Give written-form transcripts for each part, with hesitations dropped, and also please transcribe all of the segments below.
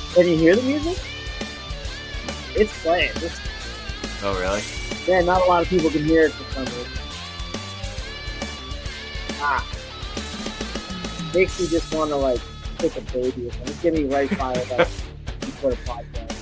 Can you hear the music? It's playing. Oh, really? Man, not a lot of people can hear it for some reason. Makes me just want to like pick a baby or something. Get me right fired up before the podcast.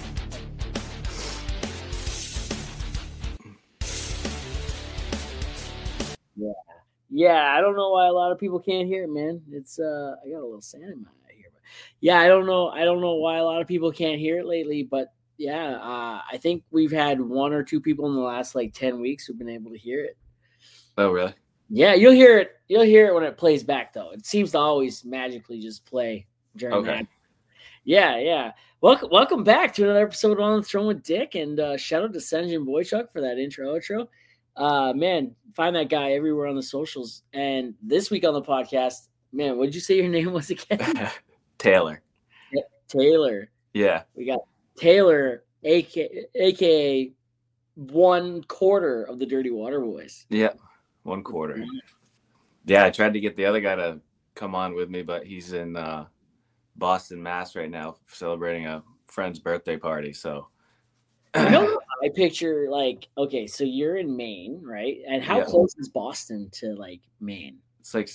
Yeah, I don't know why a lot of people can't hear it, man. It's I got a little sand in my eye here, but yeah, I don't know why a lot of people can't hear it lately, but yeah, I think we've had one or two people in the last like 10 weeks who've been able to hear it. Oh, really? Yeah, you'll hear it. You'll hear it when it plays back, though. It seems to always magically just play during that. Yeah. Welcome back to another episode on the Throne with Dick, and shout out to Senjin Boychuk for that outro. Man, find that guy everywhere on the socials. And this week on the podcast, man, what did you say your name was again? Taylor. Yeah, Taylor. Yeah. We got Taylor, aka 1/4 of the Dirty Water Boys. Yeah. 1/4. Yeah, I tried to get the other guy to come on with me, but he's in Boston, Mass right now celebrating a friend's birthday party. So I picture like, okay, so you're in Maine, right? And how close is Boston to like Maine? It's like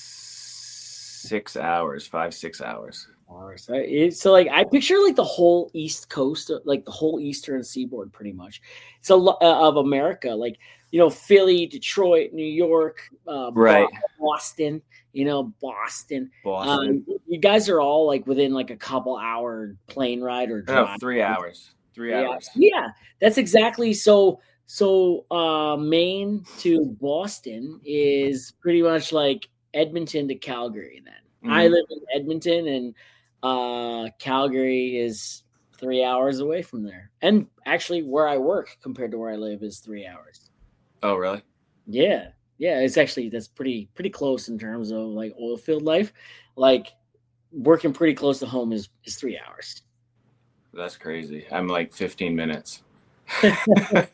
6 hours, 5-6 hours. So like I picture like the whole East Coast, like the whole Eastern Seaboard, pretty much. It's a lot of America, like Philly, Detroit, New York, right, Boston. Boston. You guys are all like within like a couple hour plane ride or drive. No, 3 hours. 3 hours. Yeah, that's exactly so. Maine to Boston is pretty much like Edmonton to Calgary. Then I live in Edmonton, and Calgary is 3 hours away from there. And actually, where I work compared to where I live is 3 hours. Oh, really? Yeah. That's pretty close in terms of like oil field life. Like working pretty close to home is 3 hours. That's crazy. I'm like 15 minutes. I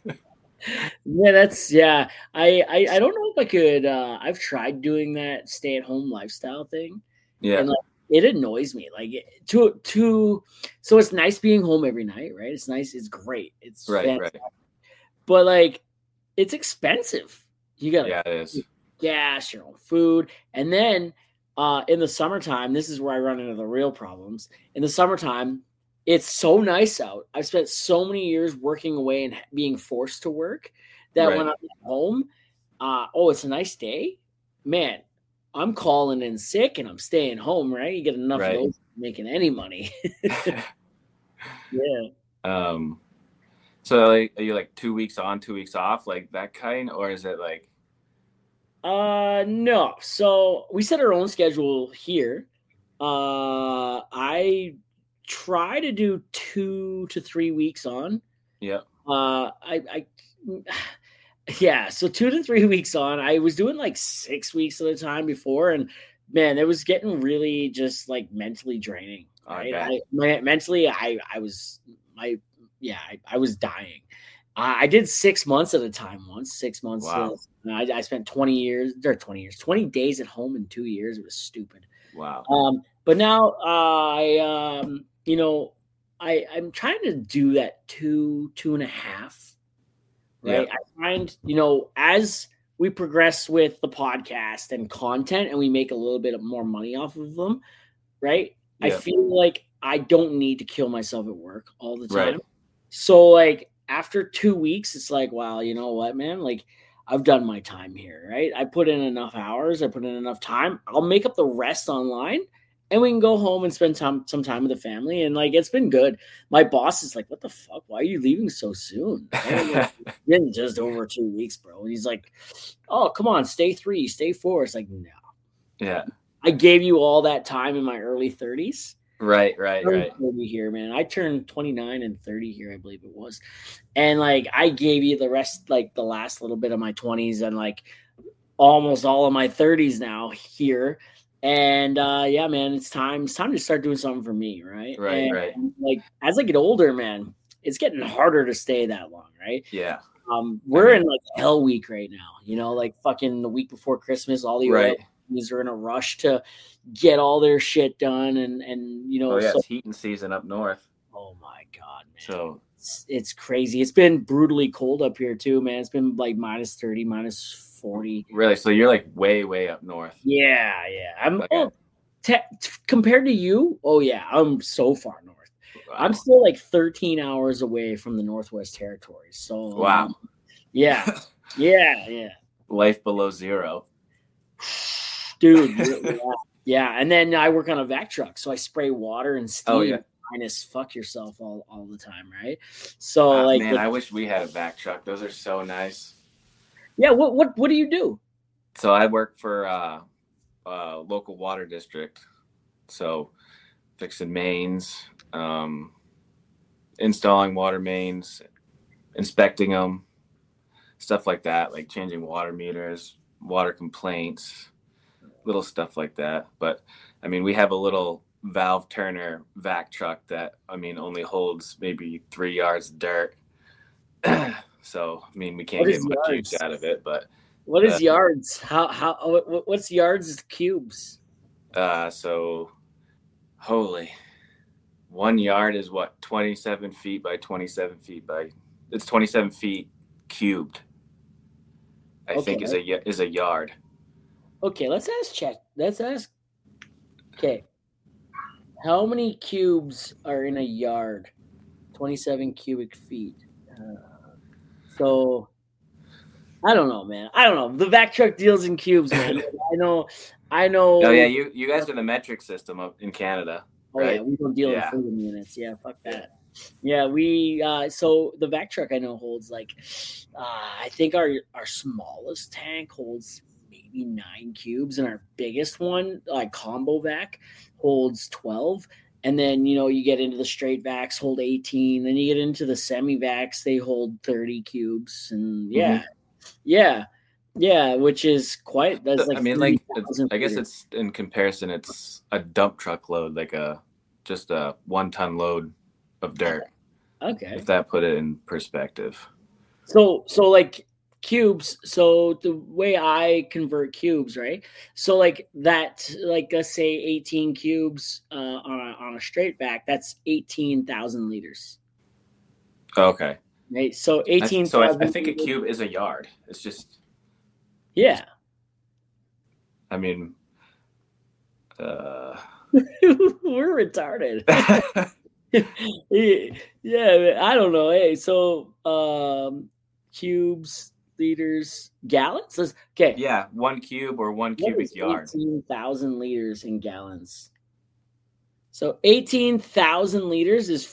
don't know if I could. I've tried doing that stay-at-home lifestyle thing. Yeah. And like it annoys me. Like so it's nice being home every night, right? It's nice. It's great. It's right. But like it's expensive. You got it is. Gas, your own food, and then in the summertime, this is where I run into the real problems. In the summertime, it's so nice out. I've spent so many years working away and being forced to work that when I'm at home, it's a nice day, man. I'm calling in sick and I'm staying home. Right, you get enough of those making any money. Yeah. So like, are you like 2 weeks on, 2 weeks off, like that kind, or is it like? No. So we set our own schedule here. I try to do 2 to 3 weeks on. Yeah. So 2 to 3 weeks on. I was doing like 6 weeks at a time before, and man, it was getting really just like mentally draining. Right? Mentally, I was dying. I did 6 months at a time once. 6 months. Wow. I spent 20 days at home in 2 years. It was stupid. Wow. But now I'm trying to do that 2.5. Right. Yeah. I find, as we progress with the podcast and content and we make a little bit more money off of them, right? Yeah. I feel like I don't need to kill myself at work all the time. Right. So like after 2 weeks, it's like, wow, you know what, man? Like I've done my time here, right? I put in enough hours. I put in enough time. I'll make up the rest online and we can go home and spend some time with the family. And like, it's been good. My boss is like, what the fuck? Why are you leaving so soon? It's been just over 2 weeks, bro. And he's like, oh, come on, stay 3, stay 4. It's like, no. Yeah. I gave you all that time in my early 30s. Right. Here, man. I turned 29 and 30 here, I believe it was. And like, I gave you the rest, like the last little bit of my 20s and like almost all of my 30s now here. And man, it's time to start doing something for me, right? Right. Like as I get older, man, it's getting harder to stay that long, right? Yeah. We're in like hell week right now, like fucking the week before Christmas, all the companies are in a rush to get all their shit done, and Oh yeah, so it's heating season up north. oh my god, man. So It's crazy. It's been brutally cold up here too, man. It's been like minus 30, minus 40. really, so you're like way up north. Yeah. I'm compared to you. Oh yeah, I'm so far north. Wow. I'm still like 13 hours away from the Northwest Territories. So wow. Yeah. Life below zero. Dude. Yeah. And then I work on a vac truck, so I spray water and steam. Oh yeah. Minus fuck yourself all the time, right? So man, I wish we had a vac truck. Those are so nice. Yeah, what do you do? So I work for local water district. So fixing mains, installing water mains, inspecting them, stuff like that, like changing water meters, water complaints, little stuff like that. But I mean, we have a little valve turner vac truck that only holds maybe 3 yards of dirt. So I mean, we can't get much use out of it. But what is yards? What's yards cubes? So holy, 1 yard is what, 27 feet by 27 feet by, it's 27 feet cubed. I think is a yard. Okay, let's ask. Okay. How many cubes are in a yard? 27 cubic feet. So I don't know, man. I don't know. The vac truck deals in cubes, man. I know. Oh yeah, you guys are the metric system up in Canada. Oh right? yeah, we don't deal in freedom units. Yeah, fuck that. Yeah, we so the vac truck I know holds like I think our smallest tank holds maybe 9 cubes, and our biggest one, like combo vac, holds 12. And then you get into the straight vacs, hold 18. Then you get into the semi vacs, they hold 30 cubes, and which is quite. That's like I guess it's in comparison, it's a dump truck load, like just a 1 ton load of dirt. Okay, if that put it in perspective. So like cubes. So the way I convert cubes, right? So like that, like let's say 18 cubes on a straight vac, that's 18,000 liters. Okay. Right. So 18. So I think a cube is a yard. It's just. Yeah. I mean. We're retarded. Yeah, I don't know. Hey, so cubes, liters, gallons. Okay. Yeah, 1 cube or 1 cubic yard. 18,000 liters in gallons. So 18,000 liters is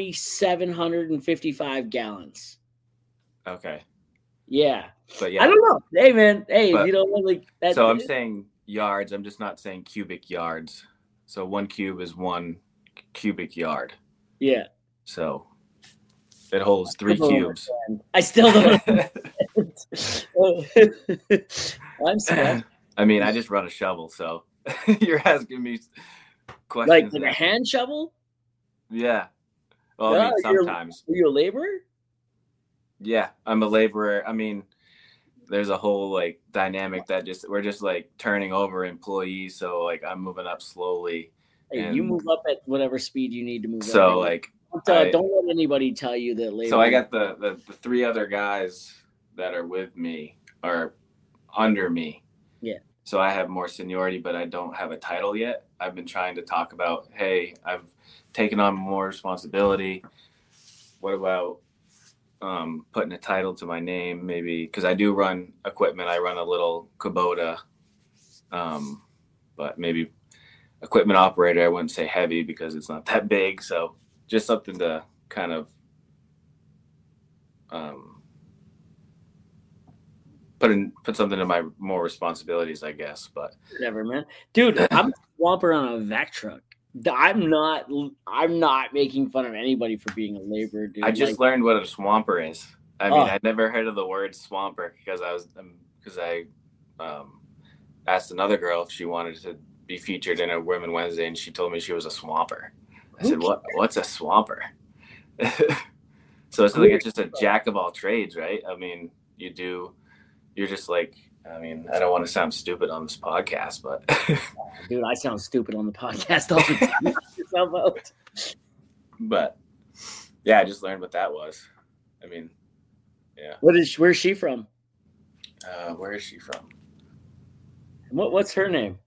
4,755 gallons. Okay. Yeah. But yeah, I don't know. Hey man. Hey, like that. So I'm saying yards. I'm just not saying cubic yards. So 1 cube is 1 cubic yard. Yeah. So it holds 3 cubes. I still don't understand. I'm sorry. I mean, I just run a shovel, so you're asking me Like questions. a hand shovel? Yeah. Well, I mean, sometimes. Are you a laborer? Yeah, I'm a laborer. I mean, there's a whole like dynamic that we're just like turning over employees. So like I'm moving up slowly. Hey, you move up at whatever speed you need to move up. So like don't let anybody tell you that labor. So I got the 3 other guys that are with me are under me. Yeah. So I have more seniority, but I don't have a title yet. I've been trying to talk about, hey, I've taken on more responsibility. What about putting a title to my name, maybe, because I do run equipment. I run a little Kubota, but maybe equipment operator. I wouldn't say heavy because it's not that big. So just something to kind of put something in my more responsibilities, I guess. But whatever, man. Dude, I'm a swamper on a vac truck. I'm not making fun of anybody for being a laborer, dude. I just learned what a swamper is. I mean, I'd never heard of the word swamper because I asked another girl if she wanted to be featured in a Women Wednesday, and she told me she was a swamper. I said, what's a swamper? So it's like, it's just a jack of all trades, right? I mean, you're just like I mean, I don't want to sound stupid on this podcast, but Dude, I sound stupid on the podcast all the time. Knock yourself out. But yeah, I just learned what that was. I mean, yeah. Where's she from? Where is she from? What's her name?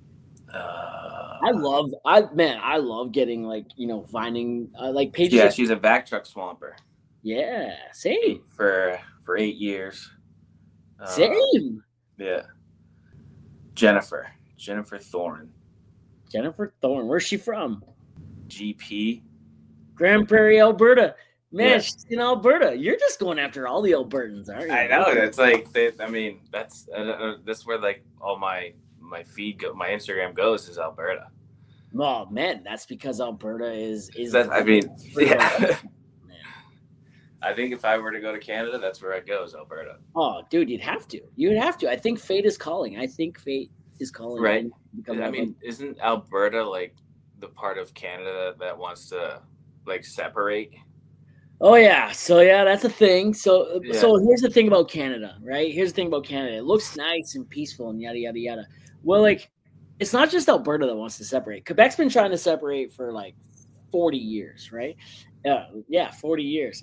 I love getting like, finding like pages. Yeah, she's a vac truck swamper. Yeah, same. For 8 years. Same. Yeah. Jennifer Thorne. Jennifer Thorne. Where's she from? GP. Grand Prairie, Alberta. Man, Yeah. she's in Alberta. You're just going after all the Albertans, aren't you? I know. It's like that's where like all my feed my Instagram goes is Alberta. Oh man, that's because Alberta is. Yeah. I think if I were to go to Canada, that's where I'd go, is Alberta. Oh, dude, you'd have to. I think fate is calling. Right. I mean, isn't Alberta like the part of Canada that wants to like separate? Oh yeah. So yeah, that's a thing. So here's the thing about Canada, right? Here's the thing about Canada. It looks nice and peaceful and yada yada yada. Well, like, it's not just Alberta that wants to separate. Quebec's been trying to separate for like 40 years, right? 40 years.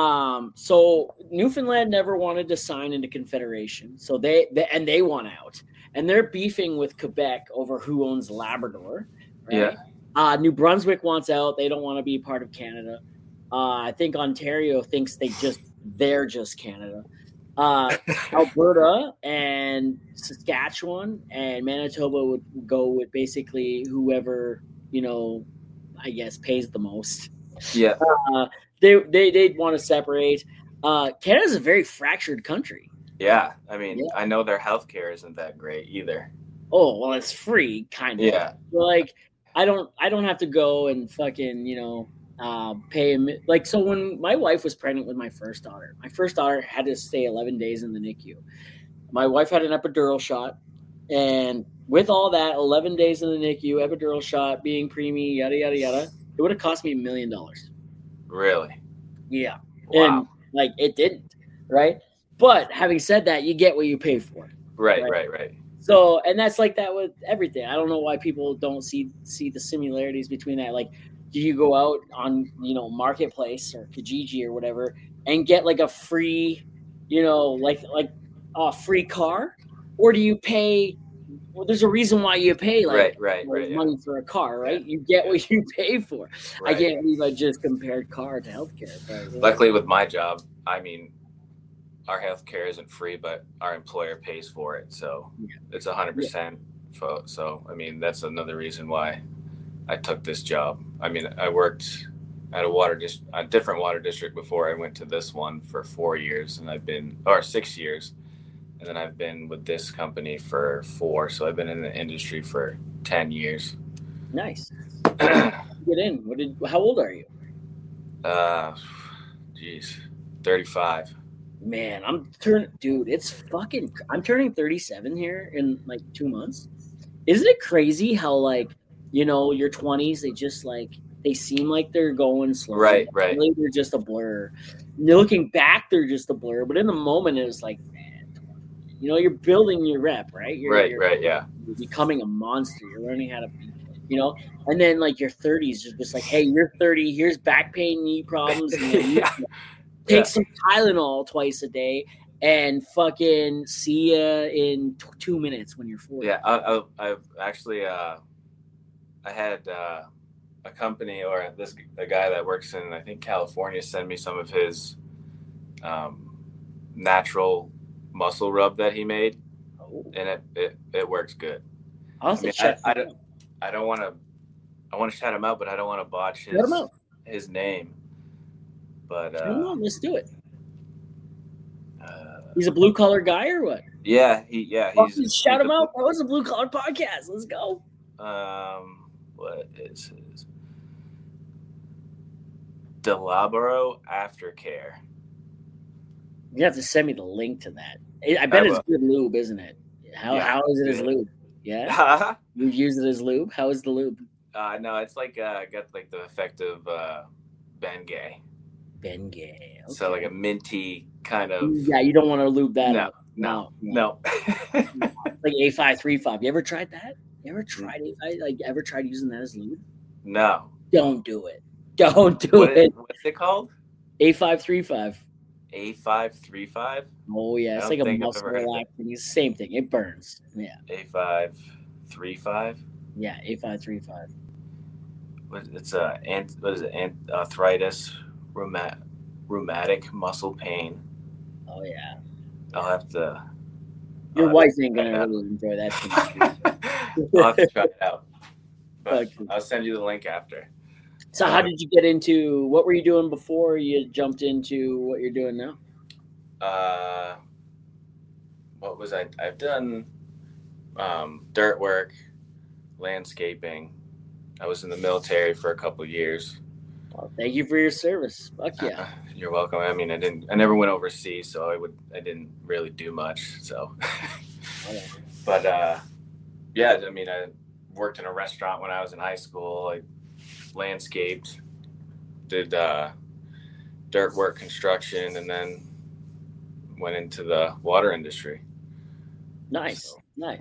So Newfoundland never wanted to sign into Confederation. So they want out. And they're beefing with Quebec over who owns Labrador. Right? Yeah. New Brunswick wants out. They don't want to be part of Canada. I think Ontario thinks they're just Canada. Alberta and Saskatchewan and Manitoba would go with basically whoever, I guess pays the most. Yeah. They'd want to separate. Canada's a very fractured country. Yeah. I mean, I know their healthcare isn't that great either. Oh, well, it's free, kind of. Yeah. Like, I don't have to go and fucking, pay him. Like, so when my wife was pregnant with my first daughter had to stay 11 days in the NICU. My wife had an epidural shot. And with all that, 11 days in the NICU, epidural shot, being preemie, yada, yada, yada, it would have cost me $1 million. Really? Yeah. Wow. And, like, it didn't, right? But having said that, you get what you pay for. Right. So, and that's like that with everything. I don't know why people don't see the similarities between that. Like, do you go out on, Marketplace or Kijiji or whatever and get like a free, like a free car? Or do you pay? Well, there's a reason why you pay money for a car, right? You get what you pay for. Right. I can't believe I just compared car to healthcare. But, luckily, with my job, I mean, our healthcare isn't free, but our employer pays for it, so it's 100%. So I mean, that's another reason why I took this job. I mean, I worked at a different water district before I went to this one for 4 years, and 6 years. And then I've been with this company for 4. So I've been in the industry for 10 years. Nice. Get in. How old are you? 35. Man, I'm turning 37 here in like 2 months. Isn't it crazy how like, your 20s, they just like, they seem like they're going slow. Right. Really, they're just a blur. Looking back, they're just a blur. But in the moment, it was like, you're building your rep, right? You're Yeah. You're becoming a monster. You're learning how to be, and then like your 30s, you're just like, hey, you're 30. Here's back pain, knee problems. And take some Tylenol twice a day and fucking see you in 2 minutes when you're 40. Yeah, I've actually, I had a company or a guy that works in, I think, California send me some of his natural muscle rub that he made, and it works good. I want to shout him out, but I don't want to botch his name. But let's do it. He's a blue collar guy or what? Yeah, he's shout him out. That was a blue collar podcast. Let's go. What is his? Delabro Aftercare. You have to send me the link to that. I bet it's good lube, isn't it? How is it as lube? Yeah. You use it as lube? How is the lube? No, it's like got like the effect of Bengay. Bengay. Okay. So like a minty kind of. Yeah, you don't want to lube that up. No. Like A535. You ever tried that? You ever tried A5? Like, ever tried using that as lube? No. Don't do it. Don't do it. What's it called? A535. A535? Oh, yeah. It's like a muscle relaxing. It's the same thing. It burns. Yeah. A535? Yeah, A535. What is it? Arthritis, rheumatic muscle pain. Oh, yeah. I'll have to. Your wife ain't going to really enjoy that. I'll have to try it out. But okay. I'll send you the link after. So how did you get into, what were you doing before you jumped into what you're doing now? What was I've done dirt work, landscaping. I was in the military for a couple of years. Well, thank you for your service. Fuck yeah. You're welcome. I mean, I never went overseas, so I didn't really do much. So, but yeah, I mean, I worked in a restaurant when I was in high school. I landscaped, did dirt work, construction, and then went into the water industry. Nice,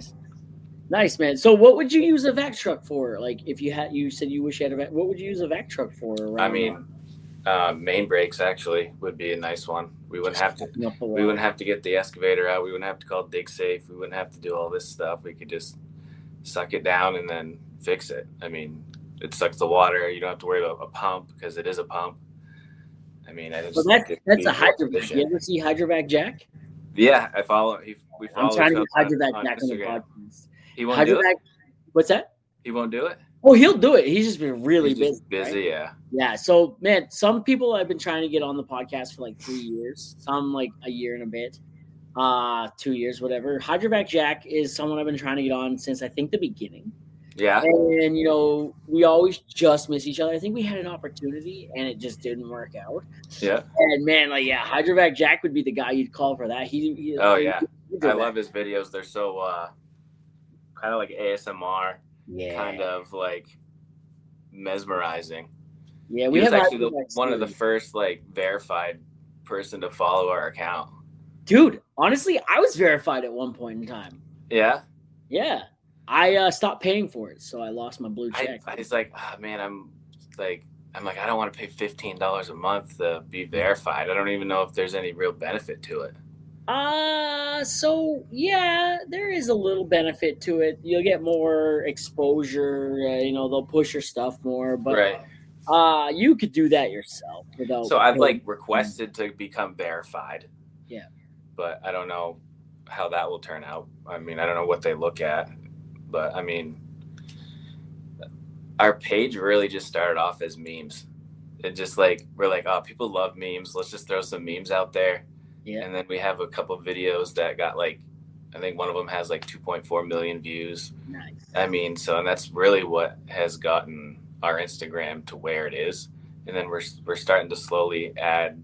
nice, man. So what would you use a vac truck for? Like, if you said you wish you had a vac, what would you use a vac truck for? I mean, main brakes actually would be a nice one. We wouldn't have to get the excavator out. We wouldn't have to call Dig Safe. We wouldn't have to do all this stuff. We could just suck it down and then fix it. I mean, it sucks the water. You don't have to worry about a pump because it is a pump. I mean, that's a hydrovac. You ever see Hydrovac Jack? Yeah, I follow. We follow. I'm trying to get Hydrovac Jack on the podcast. He won't do it. What's that? He won't do it. Oh, he'll do it. He's just been really busy. Right? Yeah. Yeah. So, man, some people I've been trying to get on the podcast for like 3 years. Some like a year and a bit, 2 years, whatever. Hydrovac Jack is someone I've been trying to get on since I think the beginning. Yeah. And, we always just miss each other. I think we had an opportunity and it just didn't work out. Yeah. And, man, Hydrovac Jack would be the guy you'd call for that. I love his videos. They're so kind of like ASMR. Yeah. Kind of like mesmerizing. Yeah. He was actually one of the first verified person to follow our account. Dude, honestly, I was verified at one point in time. Yeah? Yeah. I stopped paying for it, so I lost my blue check. It's like, oh, man, I'm like, I don't want to pay $15 a month to be verified. I don't even know if there's any real benefit to it. So yeah, there is a little benefit to it. You'll get more exposure. They'll push your stuff more, but right. You could do that yourself without. So I've requested to become verified. Yeah, but I don't know how that will turn out. I mean, I don't know what they look at. But, I mean, our page really just started off as memes. It just we're like, oh, people love memes. Let's just throw some memes out there. Yeah. And then we have a couple of videos that got I think one of them has 2.4 million views. Nice. I mean, and that's really what has gotten our Instagram to where it is. And then we're starting to slowly add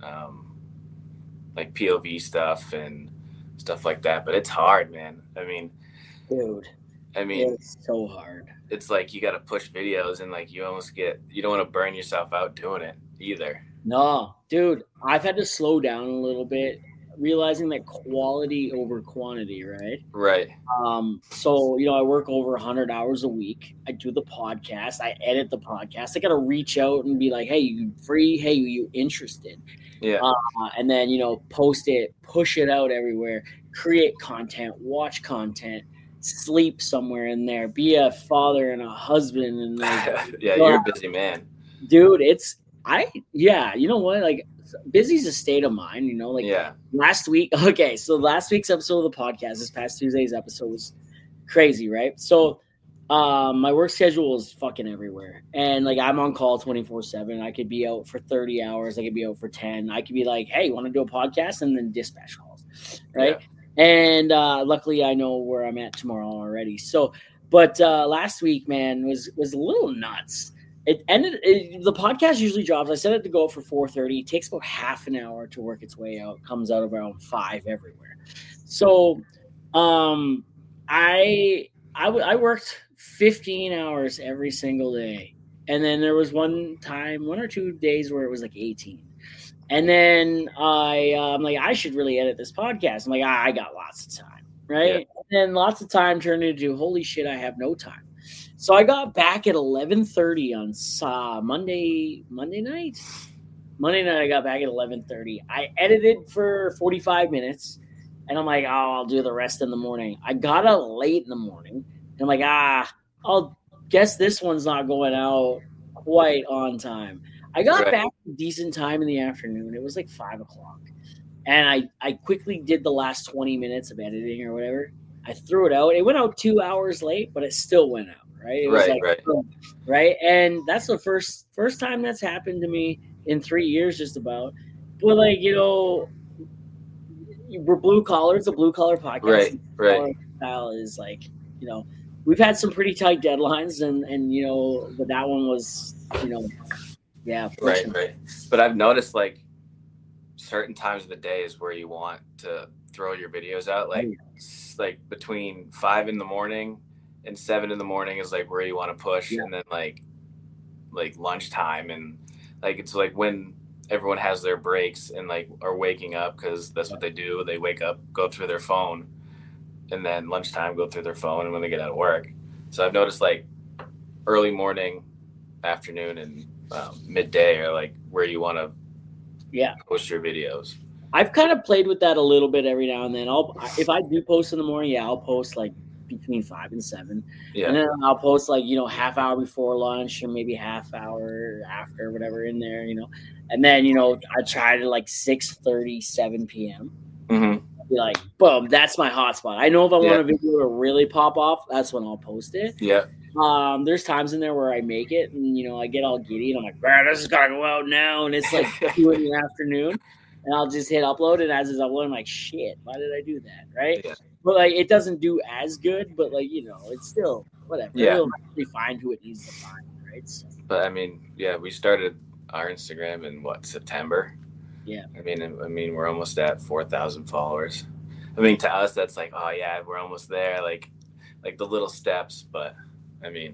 POV stuff and stuff like that. But it's hard, man. I mean, dude. It's so hard. It's you got to push videos and you almost you don't want to burn yourself out doing it either. No, dude, I've had to slow down a little bit, realizing that quality over quantity, right? Right. So, I work over 100 hours a week. I do the podcast. I edit the podcast. I got to reach out and be like, hey, you free? Hey, you interested? Yeah. And then, post it, push it out everywhere, create content, watch content. Sleep somewhere in there, be a father and a husband, and yeah, you're a busy man, dude. You know what? Busy's a state of mind, yeah. Last week, okay, so last week's episode of the podcast, this past Tuesday's episode was crazy, right? So, my work schedule is fucking everywhere, and I'm on call 24/7. I could be out for 30 hours, I could be out for 10. I could be like, hey, you want to do a podcast, and then dispatch calls, right? Yeah. And luckily, I know where I'm at tomorrow already. So, but last week, man, was a little nuts. It ended. The podcast usually drops. I set it to go for 4:30. It takes about half an hour to work its way out. Comes out around 5 everywhere. So, I worked 15 hours every single day, and then there was one or 2 days where it was 18. And then I'm like, I should really edit this podcast. I'm like, I got lots of time, right? Yeah. And then lots of time turned into, holy shit, I have no time. So I got back at 11:30 on Monday night. Monday night, I got back at 11:30. I edited for 45 minutes, and I'm like, I'll do the rest in the morning. I got out late in the morning, and I'm like, I'll guess this one's not going out quite on time. I got back a decent time in the afternoon. It was like 5 o'clock. And I quickly did the last 20 minutes of editing or whatever. I threw it out. It went out 2 hours late, but it still went out, right? It was right. And that's the first time that's happened to me in 3 years, just about. But like, we're blue collar. It's a blue collar podcast. Right. Style is like, we've had some pretty tight deadlines, and but that one was, yeah. Right. But I've noticed like certain times of the day is where you want to throw your videos out. Like between 5 a.m. and 7 a.m. is like where you want to push, and then like lunchtime, and like it's like when everyone has their breaks and like are waking up, because that's what they do. They wake up, go through their phone, and then lunchtime go through their phone, and when they get out of work. So I've noticed like early morning, afternoon, and midday are like where you want to post your videos. I've kind of played with that a little bit every now and then. If I do post in the morning, I'll post like between 5 and 7. Yeah. And then I'll post like, half hour before lunch or maybe half hour after, whatever in there, And then, I try to like 6:30, 7 p.m. Mm-hmm. Be like, boom, that's my hotspot. I know if I want a video to really pop off, that's when I'll post it. Yeah. There's times in there where I make it and, I get all giddy and I'm like, man, this is got to go out now. And it's like 2 in the afternoon. And I'll just hit upload, and as it's uploading, I'm like, shit, why did I do that, right? Yeah. But, like, it doesn't do as good, but, like, it's still whatever. Yeah. It'll actually find who it needs to find, right? So. But, I mean, we started our Instagram in, September? Yeah. I mean, we're almost at 4,000 followers. I mean, to us, that's like, oh, yeah, we're almost there, like the little steps. But, I mean,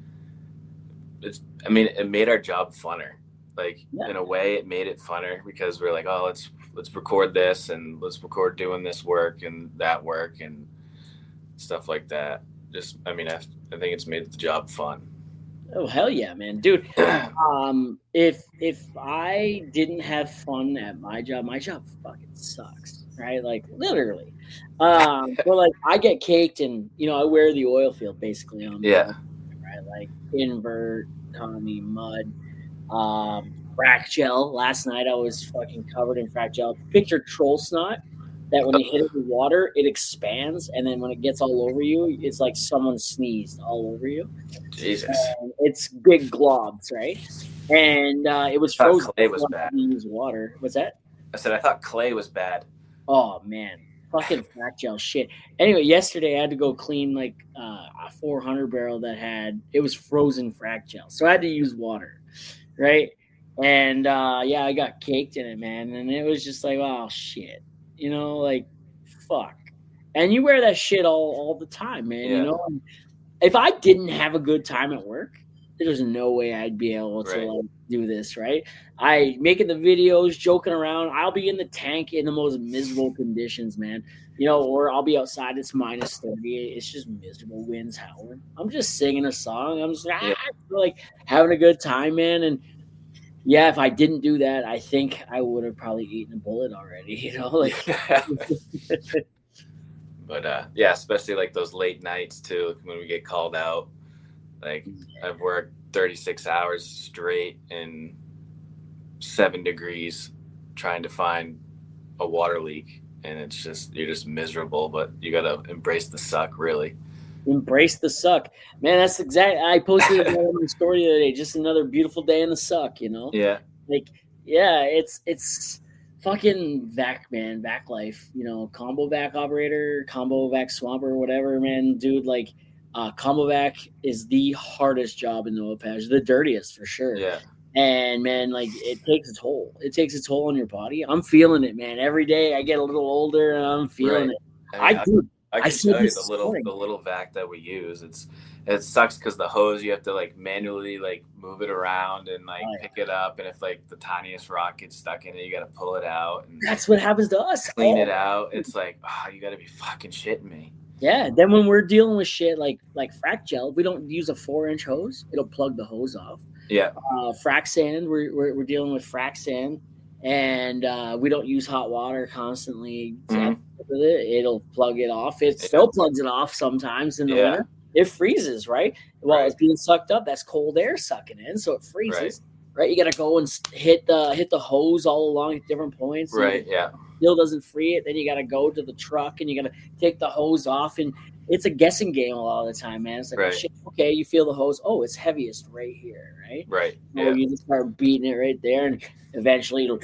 it made our job funner. Like, in a way, it made it funner because we're like, oh, let's record this and let's record doing this work and that work and stuff like that. Just, I think it's made the job fun. Oh, hell yeah, man. Dude, if I didn't have fun at my job fucking sucks, right? Like, literally. But, like, I get caked and, I wear the oil field basically on me, right? Like, invert, Tommy, mud. Frac gel. Last night I was fucking covered in frac gel. Picture troll snot that when you hit it with water, it expands, and then when it gets all over you, it's like someone sneezed all over you. Jesus. And it's big globs, right? And it was frozen. Clay was bad. Use water. What's that? I said I thought clay was bad. Oh man, fucking frac gel shit. Anyway, yesterday I had to go clean like a 400 barrel that was frozen frac gel, so I had to use water. Right. And I got caked in it, man. And it was just like, oh shit. Like fuck. And you wear that shit all the time, man. Yeah. And if I didn't have a good time at work, there's no way I'd be able to do this, right? I making the videos, joking around. I'll be in the tank in the most miserable conditions, man. Or I'll be outside. It's minus 30. It's just miserable. Winds howling. I'm just singing a song. I'm just like having a good time, man. And if I didn't do that, I think I would have probably eaten a bullet already. But especially like those late nights too, when we get called out. Like I've worked 36 hours straight in 7 degrees trying to find a water leak. And it's just, you're just miserable, but you got to embrace the suck, really. Embrace the suck. Man, that's exactly, I posted it on my story the other day, just another beautiful day in the suck, Yeah. Like, it's fucking vac, man, vac life, combo vac operator, combo vac swamper, whatever, man, dude, like, combo vac is the hardest job in the oil patch, the dirtiest for sure. Yeah. And man, like it takes its toll. It takes its toll on your body. I'm feeling it, man. Every day I get a little older and I'm feeling it. I can tell you the little vac that we use. it sucks because the hose, you have to like manually like move it around and like pick it up, and if like the tiniest rock gets stuck in it, you got to pull it out. And that's what happens to us. Clean it out. It's like, you got to be fucking shitting me. Yeah. Then when we're dealing with shit like frac gel, we don't use a 4-inch hose. It'll plug the hose off. Yeah. Frac sand, we're dealing with frac sand, and we don't use hot water constantly. It'll plug it off. It still plugs it off sometimes in the winter. It freezes, right? Well, it's being sucked up. That's cold air sucking in, so it freezes. Right? You got to go and hit the hose all along at different points. Right. Yeah. Still doesn't free it. Then you got to go to the truck and you got to take the hose off, and it's a guessing game a lot of the time, man. It's like, shit, okay, you feel the hose. Oh, it's heaviest right here, right? Right. So you just start beating it right there, and eventually it'll,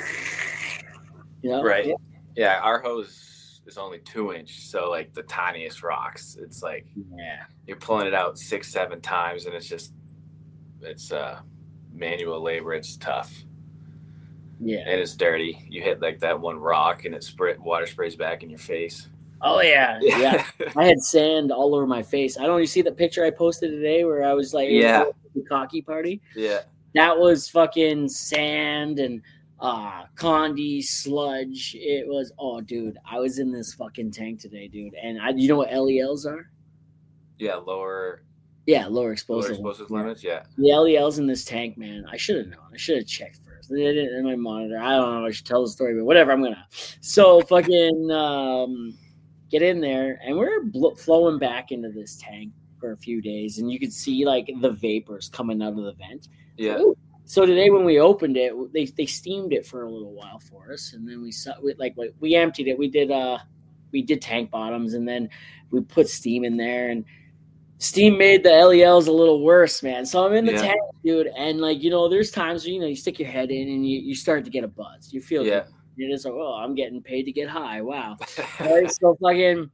Right. Yeah. Our hose is only 2-inch, so like the tiniest rocks, it's like you're pulling it out 6-7 times, and it's manual labor. It's tough. Yeah, and it's dirty. You hit like that one rock, and water sprays back in your face. Oh yeah. I had sand all over my face. I don't know. You see the picture I posted today where I was like, the cocky party. Yeah, that was fucking sand and condi sludge. It was dude. I was in this fucking tank today, dude. And you know what LELs are? Yeah, lower explosive limits. Yeah, the LELs in this tank, man. I should have known. I should have checked first. They didn't in my monitor. I don't know. I should tell the story, but whatever. I'm gonna. So fucking get in there, and we're flowing back into this tank for a few days, and you could see like the vapors coming out of the vent. Yeah. So today when we opened it, they steamed it for a little while for us, and then we emptied it. We did tank bottoms, and then we put steam in there, and steam made the LELs a little worse, man. So I'm in the tank, dude, and there's times where you stick your head in and you start to get a buzz. You feel good. It is like, I'm getting paid to get high. Wow. Right, so fucking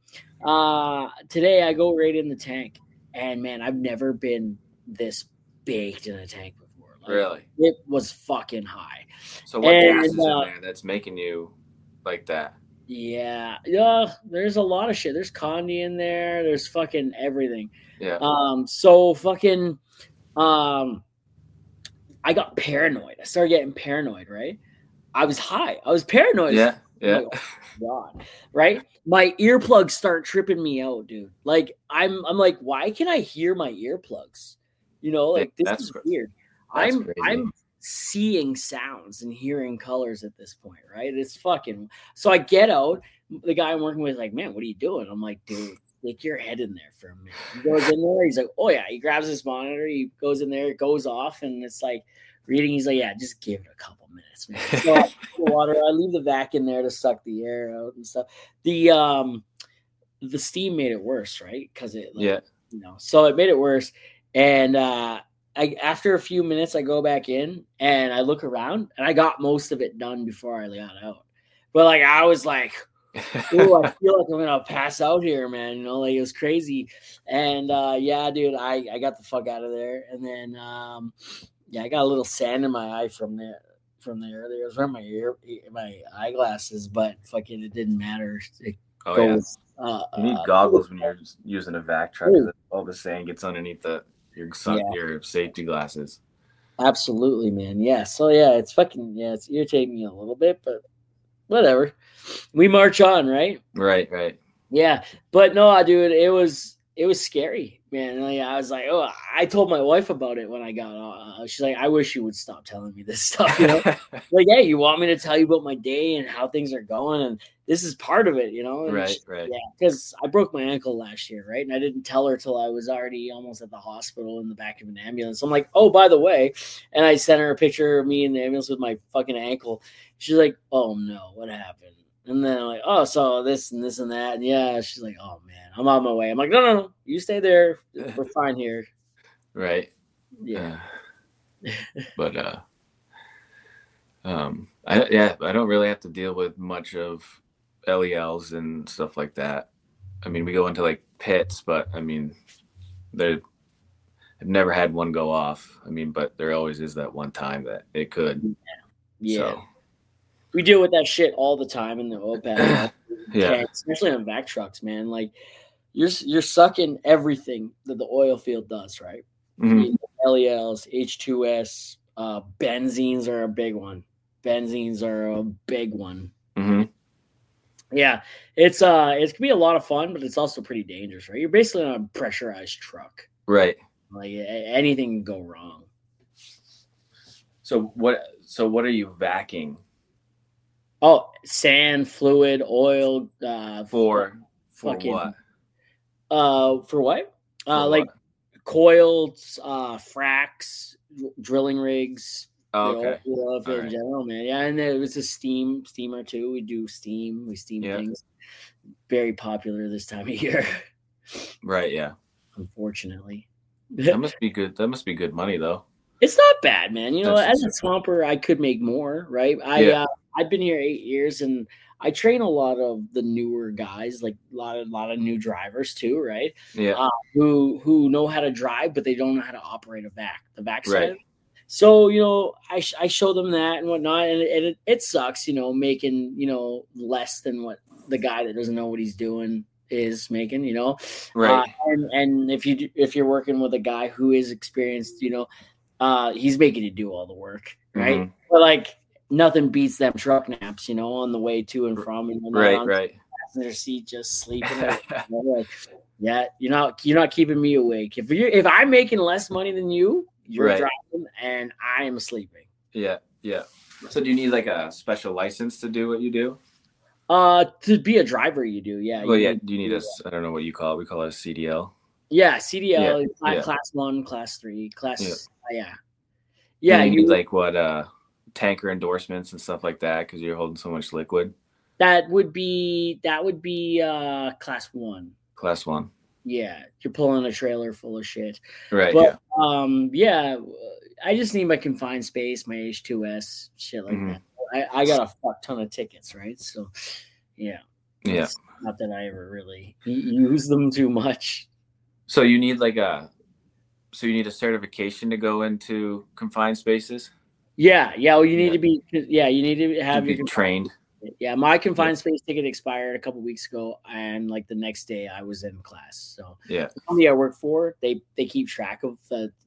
today I go right in the tank, and man, I've never been this baked in a tank before. Really? It was fucking high. So what gas is in there that's making you like that? Yeah, there's a lot of shit. There's condi in there. There's fucking everything. Yeah. So fucking I got paranoid. I started getting paranoid, right? I was high. I was paranoid. Yeah. Like, oh God. Right? My earplugs start tripping me out, dude. Like I'm like, why can I hear my earplugs? This is weird. I'm seeing sounds and hearing colors at this point, right? It's fucking. So I get out. The guy I'm working with is like, man, what are you doing? I'm like, dude, stick your head in there for a minute. He goes in there. He's like, oh yeah. He grabs his monitor. He goes in there. It goes off, and it's like reading. He's like, yeah, just give it a couple minutes, man. So I put the water. I leave the vac in there to suck the air out and stuff. The steam made it worse, right? Because it, so it made it worse. And after a few minutes, I go back in and I look around, and I got most of it done before I got out. But I was like, ooh, I feel like I'm gonna pass out here, man. It was crazy. And dude, I got the fuck out of there. And then I got a little sand in my eye from there. I was wearing my eyeglasses, but fucking it didn't matter. You need goggles when you're using a vac truck. All the sand gets underneath your safety glasses. Absolutely, man. Yeah. So it's it's irritating me a little bit, but whatever. We march on, right? Right. Yeah. But no, dude, it was scary, man. I was like, I told my wife about it when I got on. She's like, I wish you would stop telling me this stuff. Like, hey, you want me to tell you about my day and how things are going, and this is part of it, And right. Yeah, because I broke my ankle last year, right? And I didn't tell her till I was already almost at the hospital in the back of an ambulance. I'm like, oh, by the way, and I sent her a picture of me in the ambulance with my fucking ankle. She's like, oh no, what happened? And then I'm like, oh, so this and this and that. And she's like, oh man, I'm on my way. I'm like, no, you stay there. We're fine here. Right. Yeah. But I don't really have to deal with much of LELs and stuff like that. I mean, we go into like pits, but I mean, I've never had one go off. I mean, but there always is that one time that it could. Yeah. So. We deal with that shit all the time in the oil pad. Yeah. Especially on vac trucks, man. Like you're sucking everything that the oil field does, right? Mm-hmm. LELs, H2S, benzenes are a big one. Benzenes are a big one. Mm-hmm. Yeah, it can be a lot of fun, but it's also pretty dangerous, right? You're basically on a pressurized truck. Right. Like anything can go wrong. So what are you vacuuming? Oh, sand, fluid, oil, For fucking what? for what? For Like what? coils, fracks, drilling rigs, Oh, okay. the oil field in Right. general, man. Yeah, and there was a steamer too. We do steam. We steam Yeah. things. Very popular this time of year. Right. Yeah. Unfortunately. That must be good. That must be good money though. It's not bad, man. As That's a swamper, I could make more, right? Yeah. I've been here 8 years, and I train a lot of the newer guys, like a lot of new drivers too, right? Yeah. Who know how to drive, but they don't know how to operate the vac Right. side. So I show them that and whatnot, and it sucks, making less than what the guy that doesn't know what he's doing is making, Right. And if you're working with a guy who is experienced, he's making you do all the work, right? Mm-hmm. But like nothing beats them truck naps, on the way to and from, and Right. on Right. the passenger seat just sleeping. Like, yeah, you're not keeping me awake. If I'm making less money than you're Right. driving and I am sleeping. Yeah. Yeah. So do you need like a special license to do what you do? To be a driver, you do, yeah. Well, yeah. Do you need I don't know what you call it. We call it a CDL. Yeah, CDL, Yeah. class 1, class 3, class. Yeah. Yeah, you need like what tanker endorsements and stuff like that because you're holding so much liquid. That would be class 1. Class 1. Yeah, you're pulling a trailer full of shit. Right. But, yeah. I just need my confined space, my H2S, shit like Mm-hmm. that. I got a fuck ton of tickets, right? So, yeah. Yeah. Not that I ever really use them too much. So you need a certification to go into confined spaces? Yeah. Well, you need to be. Yeah, you need to have your trained. Yeah, my confined space ticket expired a couple weeks ago, and like the next day I was in class. So yeah, the company I work for, they keep track of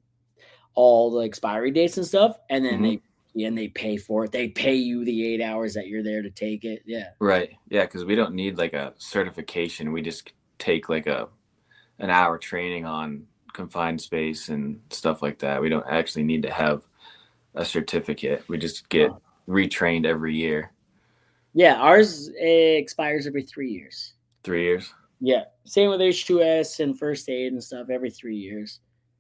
all the expiry dates and stuff, and then they pay for it. They pay you the 8 hours that you're there to take it. Yeah. Right. Yeah, because we don't need like a certification. We just take like an hour training on confined space and stuff like that. We don't actually need to have a certificate. We just get retrained every year. Yeah, ours expires every 3 years. 3 years? Yeah. Same with H2S and first aid and stuff every 3 years.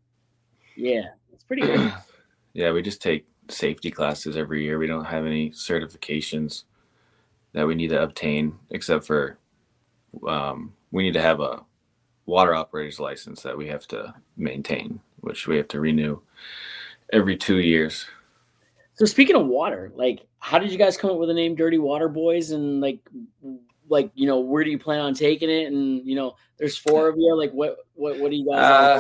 Yeah, it's pretty good. Yeah, we just take safety classes every year. We don't have any certifications that we need to obtain except for we need to have a water operator's license that we have to maintain, which we have to renew every 2 years. So speaking of water, like, how did you guys come up with the name Dirty Water Boys? And like, where do you plan on taking it? And there's 4 of you. Like, what do you guys?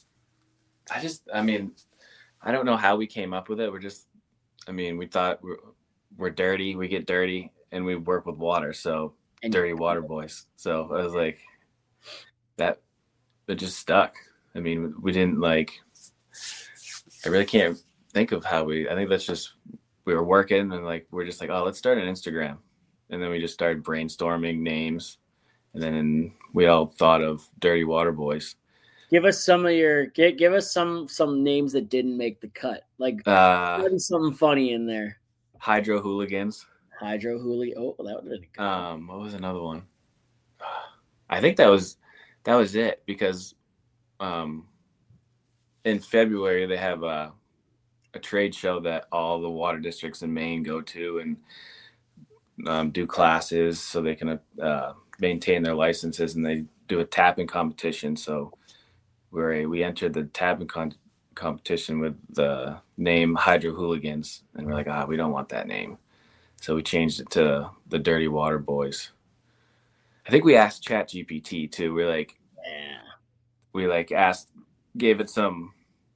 I don't know how we came up with it. We thought we're dirty, we get dirty, and we work with water. So Dirty Water Boys. So I was like, that, it just stuck. I mean, we didn't I really can't think of how I think that's just, we were working and we're just like, oh, let's start an Instagram. And then we just started brainstorming names. And then we all thought of Dirty Water Boys. Give us some of give us some names that didn't make the cut. Like something funny in there. Hydro Hooligans. Oh, that would have been good. What was another one? I think that was it because in February they have a trade show that all the water districts in Maine go to and do classes so they can maintain their licenses, and they do a tapping competition. So we entered the tapping competition with the name Hydro Hooligans, and we're like, we don't want that name. So we changed it to the Dirty Water Boys. I think we asked ChatGPT too. Gave it some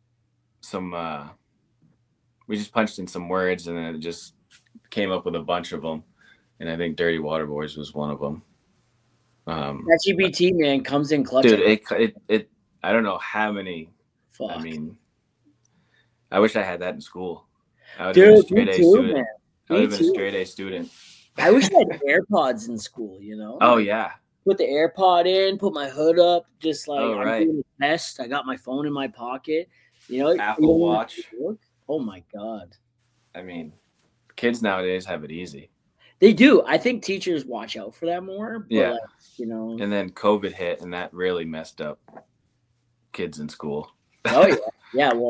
we just punched in some words and then it just came up with a bunch of them. And I think Dirty Water Boys was one of them. That GPT, man, comes in clutch. Dude, it I don't know how many. Fuck. I mean, I wish I had that in school. I would have Dude, been a straight me A too, student. man. I would Me have been a too. straight A student. I wish I had AirPods in school, you know? Oh Like, yeah. put the AirPod in, put my hood up, just like Oh I'm right. doing a test. I got my phone in my pocket. You know, Apple Watch. Oh my God. I mean, kids nowadays have it easy. They do. I think teachers watch out for that more. But Yeah. like, you know. And then COVID hit, and that really messed up kids in school. Oh yeah. Yeah. Well,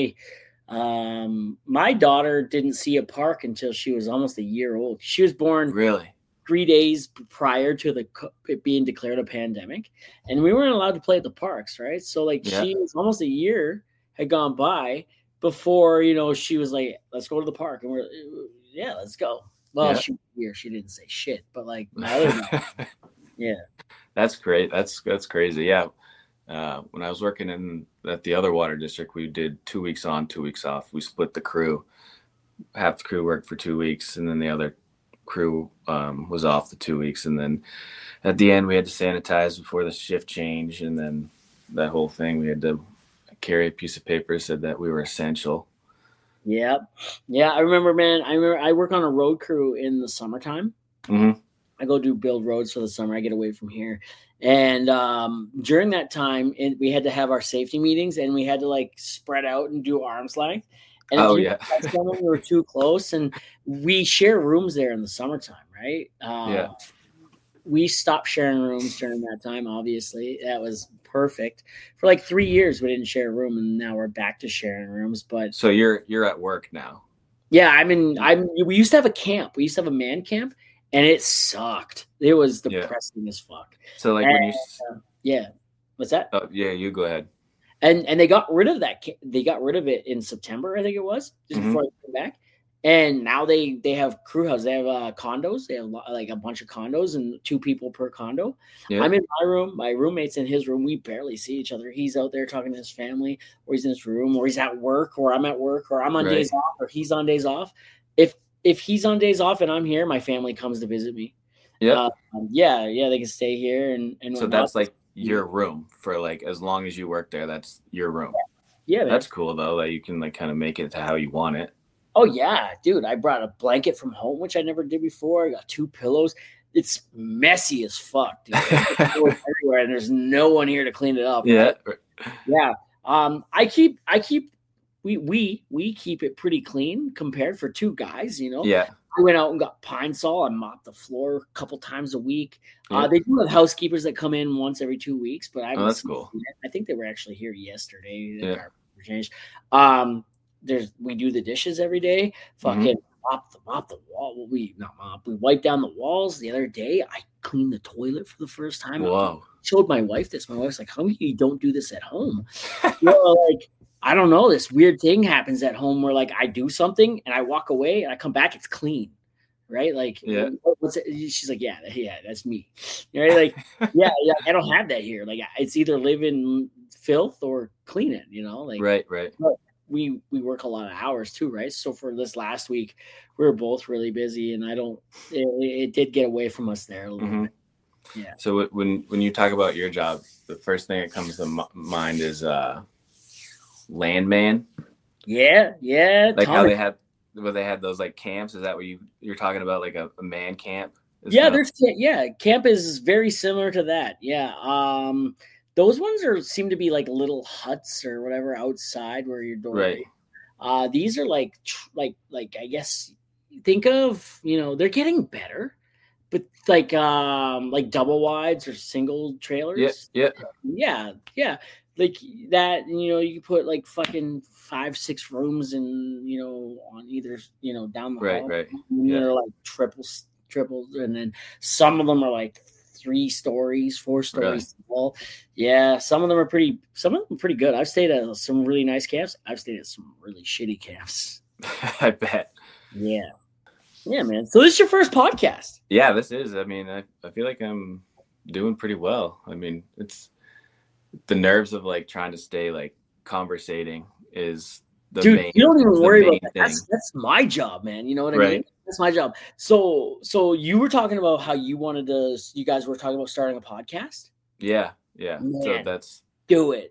my daughter didn't see a park until she was almost a year old. She was born Really? 3 days prior to it being declared a pandemic, and we weren't allowed to play at the parks, right? So like she was almost a year had gone by before, you know, she was like, let's go to the park. And let's go. Well, she didn't say shit, but like my other yeah. That's great. That's crazy. Yeah. When I was working at the other water district, we did 2 weeks on, 2 weeks off. We split the crew. Half the crew worked for 2 weeks, and then the other crew was off the 2 weeks. And then at the end, we had to sanitize before the shift change. And then that whole thing, we had to carry a piece of paper that said that we were essential. Yeah. Yeah. I remember, man. I work on a road crew in the summertime. Mm-hmm. I go build roads for the summer. I get away from here. And during that time, we had to have our safety meetings, and we had to like spread out and do arm's length. And if someone we were too close, and we share rooms there in the summertime, right? We stopped sharing rooms during that time. Obviously, that was perfect. For like 3 years, we didn't share a room, and now we're back to sharing rooms. But so you're at work now? Yeah, we used to have a camp. We used to have a man camp. And it sucked. It was depressing as fuck. So like when you what's that? Oh yeah, you go ahead. And they got rid of that. They got rid of it in September, I think it was, just before I came back. And now they have crew houses. They have condos. They have like a bunch of condos and 2 people per condo. Yeah. I'm in my room. My roommate's in his room. We barely see each other. He's out there talking to his family, or he's in his room, or he's at work, or I'm at work, or I'm on days off, or he's on days off. If he's on days off and I'm here, my family comes to visit me. Yeah. They can stay here and so that's like your room for like as long as you work there. That's your room. Yeah, that's cool though that you can like kind of make it to how you want it. Oh yeah, dude! I brought a blanket from home, which I never did before. I got 2 pillows. It's messy as fuck, dude. Everywhere, and there's no one here to clean it up. Yeah, right? Yeah. I keep. We keep it pretty clean compared for 2 guys, you know. Yeah. I went out and got Pine Sol. I mopped the floor a couple times a week. They do have housekeepers that come in once every 2 weeks, but that's cool. I think they were actually here yesterday. Yeah. We do the dishes every day. Fucking mop the wall. We wipe down the walls. The other day, I cleaned the toilet for the first time. Whoa. I showed my wife this. My wife's like, "How come you don't do this at home?" Like, I don't know. This weird thing happens at home where like I do something and I walk away and I come back, it's clean, right? Like, what's it? She's like, yeah, that's me, right? Like, yeah, I don't have that here. Like, it's either live in filth or clean it, you know? Like, right. But we work a lot of hours too, right? So for this last week, we were both really busy, and it did get away from us there a little bit. Yeah. So when you talk about your job, the first thing that comes to mind is landman. Yeah. Like how they had those like camps. Is that what you're talking about? Like a man camp? Camp is very similar to that. Yeah. Those ones seem to be like little huts or whatever outside where you're doing. Right. These are like I guess think of, you know, they're getting better, but like double wides or single trailers. Yeah. Like that, you know, you put like fucking 5-6 rooms in, you know, on either, you know, down the hall. Right. And they're like triples, and then some of them are like 3 stories, 4 stories tall. Yeah, some of them are pretty good. I've stayed at some really nice camps. I've stayed at some really shitty camps. I bet. Yeah, man. So this is your first podcast. Yeah, this is. I mean, I feel like I'm doing pretty well. I mean, it's the nerves of like trying to stay like conversating is Dude, main, you don't even worry about that. thing. That's my job, man. You know what I mean? That's my job. So you were talking about how you guys were talking about starting a podcast? Yeah. Man, so that's do it.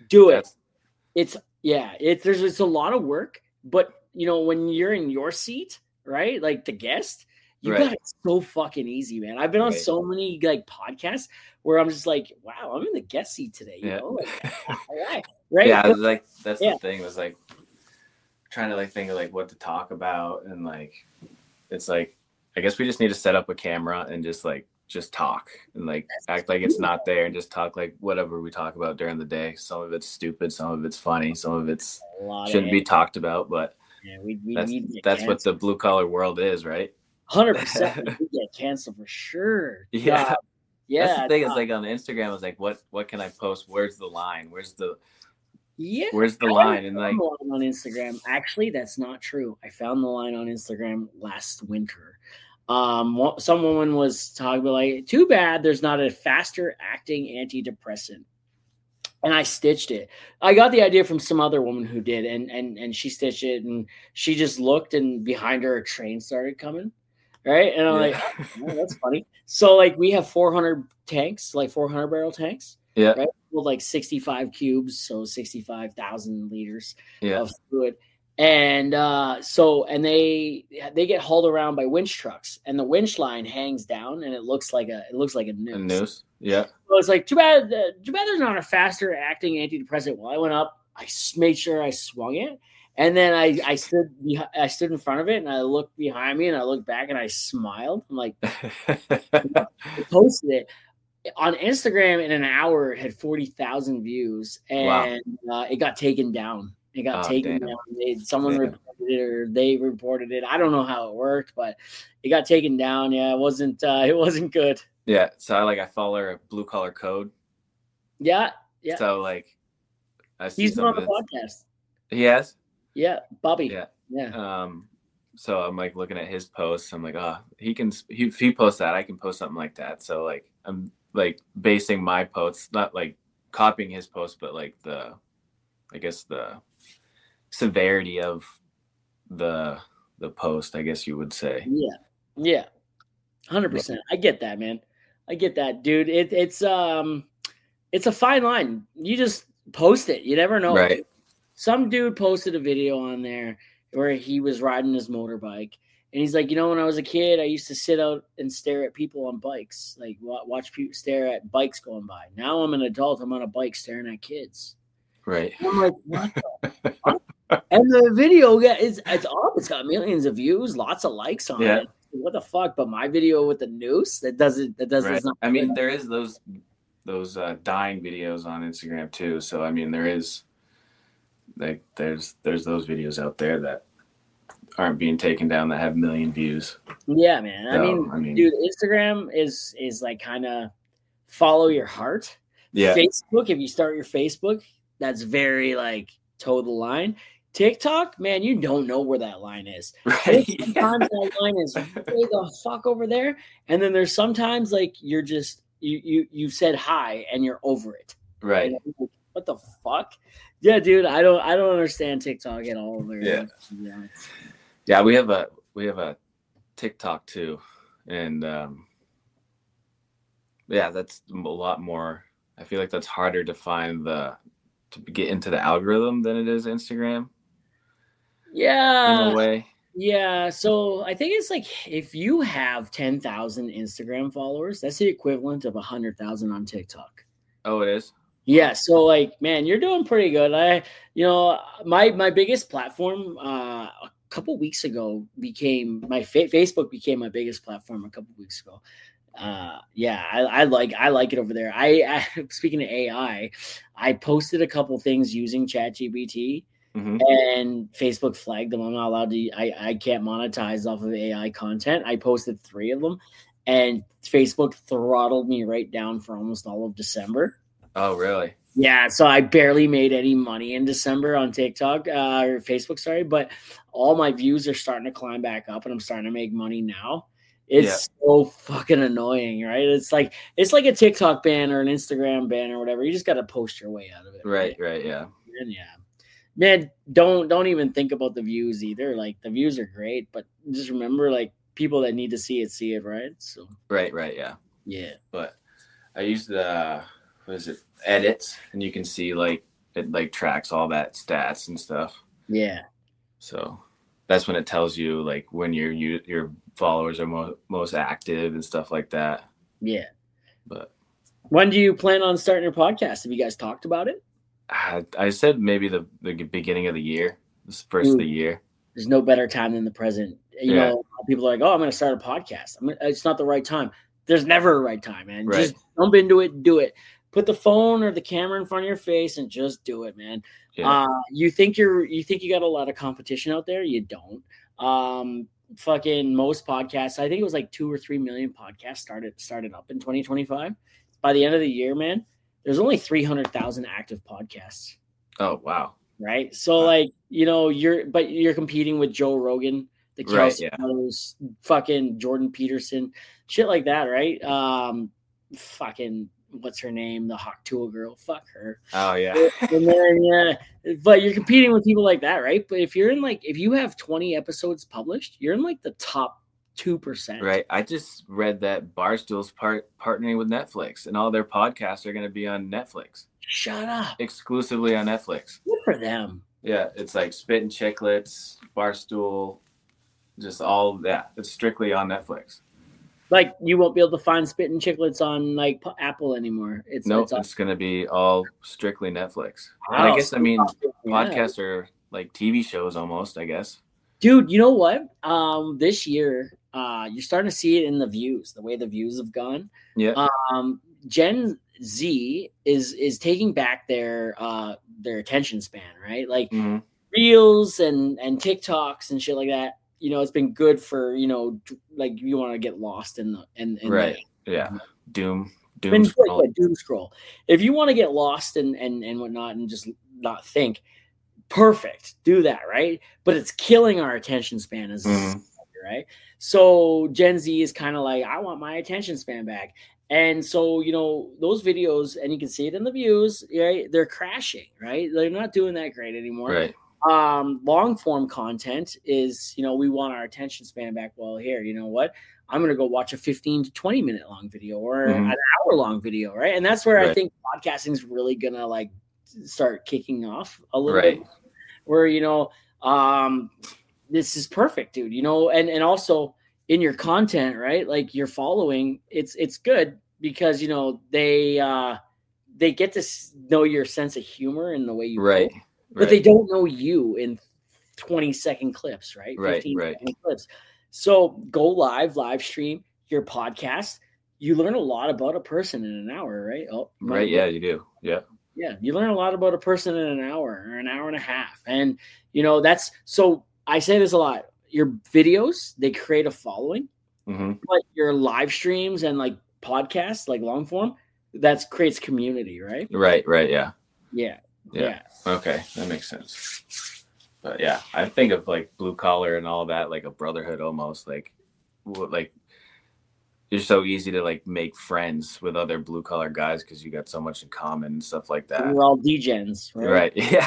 It's a lot of work, but you know, when you're in your seat, right? Like the guest, you got it so fucking easy, man. I've been on so many like podcasts where I'm just like, wow, I'm in the guest seat today. You know, like, all right. Yeah, I was like, that's the thing, was like trying to like think of like what to talk about, and like it's like I guess we just need to set up a camera and just talk and like act like it's not there, and just talk like whatever we talk about during the day. Some of it's stupid, some of it's funny, some of it's shouldn't be talked about, but that's what the blue collar world is, right? 100%. We get canceled for sure. Yeah. That's the thing, is like on Instagram, I was like, what can I post? Where's the line? Where's the line? And like on Instagram, actually, that's not true. I found the line on Instagram last winter. Some woman was talking about like, too bad there's not a faster acting antidepressant. And I stitched it. I got the idea from some other woman who did, and she stitched it, and she just looked, and behind her a train started coming. Right. And I'm like, oh, that's funny. So like we have 400 tanks, like 400 barrel tanks. Yeah. Right. With like 65 cubes. So 65,000 liters of fluid. And and they get hauled around by winch trucks, and the winch line hangs down, and it looks like a noose. A noose. Yeah. So it's like, too bad there's not a faster acting antidepressant. Well, I went up, I made sure I swung it. And then I stood in front of it, and I looked behind me, and I looked back, and I smiled. I'm like, I posted it on Instagram in an hour. It had 40,000 views, and it got taken down. It got taken down. Someone reported it, or they reported it. I don't know how it worked, but it got taken down. Yeah, it wasn't good. Yeah. So I follow a Blue Collar Code. Yeah. So like, he's been on the podcast. He has. Yeah, Bobby. Yeah. So I'm like looking at his posts. I'm like, if he posts that, I can post something like that. So like I'm like basing my posts, not like copying his posts, but like the severity of the post, I guess you would say. Yeah. 100%. I get that, man. I get that, dude. It's a fine line. You just post it. You never know. Right. Some dude posted a video on there where he was riding his motorbike, and he's like, you know, when I was a kid, I used to sit out and stare at people on bikes, like watch people stare at bikes going by. Now I'm an adult. I'm on a bike staring at kids. Right. And I'm like, what the fuck? And the video, it's up. It's got millions of views, lots of likes on it. What the fuck? But my video with the noose, that doesn't. Right. I mean, there is those dying videos on Instagram too. So I mean, there is. Like there's those videos out there that aren't being taken down that have 1 million views. Yeah, man. I mean, dude, Instagram is like kind of follow your heart. Yeah. Facebook, if you start your Facebook, that's very like toe the line. TikTok, man, you don't know where that line is. Right. Sometimes that line is way the fuck over there, and then there's sometimes like you're just you said hi and you're over it. Right. Like, what the fuck? Yeah, dude, I don't understand TikTok at all. Yeah, we have a TikTok too, and that's a lot more. I feel like that's harder to find to get into the algorithm than it is Instagram. Yeah, in a way. Yeah, so I think it's like if you have 10,000 Instagram followers, that's the equivalent of 100,000 on TikTok. Oh, it is. Yeah, so like, man, you're doing pretty good. My biggest platform a couple weeks ago became Facebook became my biggest platform a couple weeks ago. I like it over there. I speaking of AI, I posted a couple things using ChatGPT, and Facebook flagged them. I'm not allowed to. I can't monetize off of AI content. I posted 3 of them, and Facebook throttled me right down for almost all of December. Oh, really? Yeah, so I barely made any money in December on TikTok or Facebook, sorry, but all my views are starting to climb back up, and I'm starting to make money now. It's so fucking annoying, right? It's like a TikTok ban or an Instagram ban or whatever. You just got to post your way out of it. Right, yeah. And man, don't even think about the views either. Like the views are great, but just remember, like people that need to see it, right? So right, yeah. But I use the edits, and you can see like it like tracks all that stats and stuff. Yeah. So that's when it tells you like when your followers are most active and stuff like that. Yeah. But when do you plan on starting your podcast? Have you guys talked about it? I said maybe the beginning of the year, this first of the year. There's no better time than the present. You know, people are like, "Oh, I'm going to start a podcast." It's not the right time. There's never a right time, man. Right. Just jump into it, do it. Put the phone or the camera in front of your face and just do it, man. Yeah. You think you got a lot of competition out there? You don't. Fucking most podcasts. I think it was like 2 or 3 million podcasts started up in 2025. By the end of the year, man, there's only 300,000 active podcasts. Oh, wow. Right. So like, you know, you're competing with Joe Rogan, the Kelsey Brothers, fucking Jordan Peterson, shit like that. Right. Fucking what's her name? The Hawk girl. Fuck her. Oh yeah. And then, but you're competing with people like that. Right. But if you have 20 episodes published, you're in like the top 2%. Right. I just read that Barstool's partnering with Netflix, and all their podcasts are going to be on Netflix. Shut up. Exclusively on Netflix. Good for them. Yeah, it's like Spit and Chicklets, Barstool, just all that. It's strictly on Netflix. Like you won't be able to find Spit and Chicklets on like Apple anymore. It's going to be all strictly Netflix. Wow. And I guess podcasts are like TV shows almost, I guess. Dude, you know what? This year, you're starting to see it in the views, the way the views have gone. Yeah. Gen Z is taking back their attention span, right? Like Reels and TikToks and shit like that. You know, it's been good for, you know, like you want to get lost in right. Yeah. Doom scroll. Doom scroll. If you want to get lost and whatnot and just not think, perfect, do that, right? But it's killing our attention span as right? So Gen Z is kind of like, I want my attention span back. And so, you know, those videos, and you can see it in the views, right? They're crashing, right? They're not doing that great anymore. Right. Long form content is, you know, we want our attention span back. Well, here, you know what? I'm going to go watch a 15 to 20 minute long video or an hour long video, right? And that's where I think podcasting is really going to like start kicking off a little bit. Where, you know, this is perfect, dude, you know, and also in your content, right? Like your following, it's good because, you know, they get to know your sense of humor and the way you right. But they don't know you in 20-second clips, right? 15-second clips. So go live stream your podcast. You learn a lot about a person in an hour, right? Oh, right. Yeah, you do. Yeah. Yeah. You learn a lot about a person in an hour or an hour and a half. And, you know, so I say this a lot. Your videos, they create a following, but your live streams and like podcasts, like long form, that creates community, right? Right. Yeah. Yeah. Okay, that makes sense. But yeah, I think of like blue collar and all that, like a brotherhood almost. Like it's so easy to like make friends with other blue collar guys because you got so much in common and stuff like that. We're all degens, right? Yeah.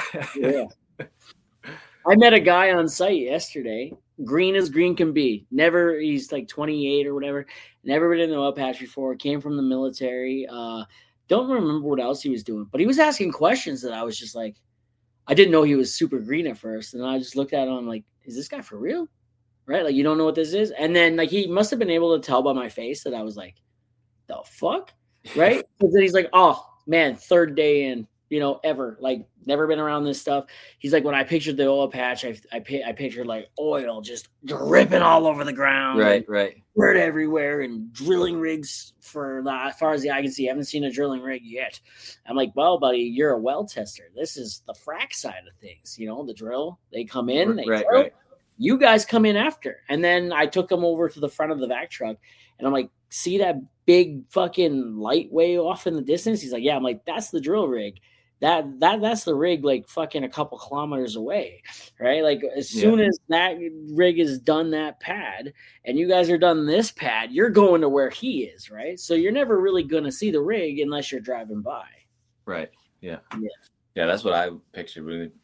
I met a guy on site yesterday, green as green can be. He's like 28 or whatever. Never been in the oil patch before. Came from the military. Don't remember what else he was doing, but he was asking questions that I was just like, I didn't know he was super green at first. And I just looked at him like, is this guy for real? Right? Like, you don't know what this is. And then like, he must've been able to tell by my face that I was like, the fuck? Right. Because then he's like, oh man, 3rd day in, you know, ever, like never been around this stuff. He's like, when I pictured the oil patch, I pictured like oil just dripping all over the ground. Right. Dirt everywhere and drilling rigs for as far as the eye can see. I haven't seen a drilling rig yet. I'm like, well, buddy, you're a well tester. This is the frack side of things. You know, the drill, they come in, they drill. Right. You guys come in after. And then I took him over to the front of the vac truck and I'm like, see that big fucking light way off in the distance? He's like, yeah. I'm like, that's the drill rig. That's the rig like fucking a couple kilometers away, right? Like as soon as that rig is done that pad and you guys are done this pad, you're going to where he is, right? So you're never really going to see the rig unless you're driving by. Right. Yeah. That's what I pictured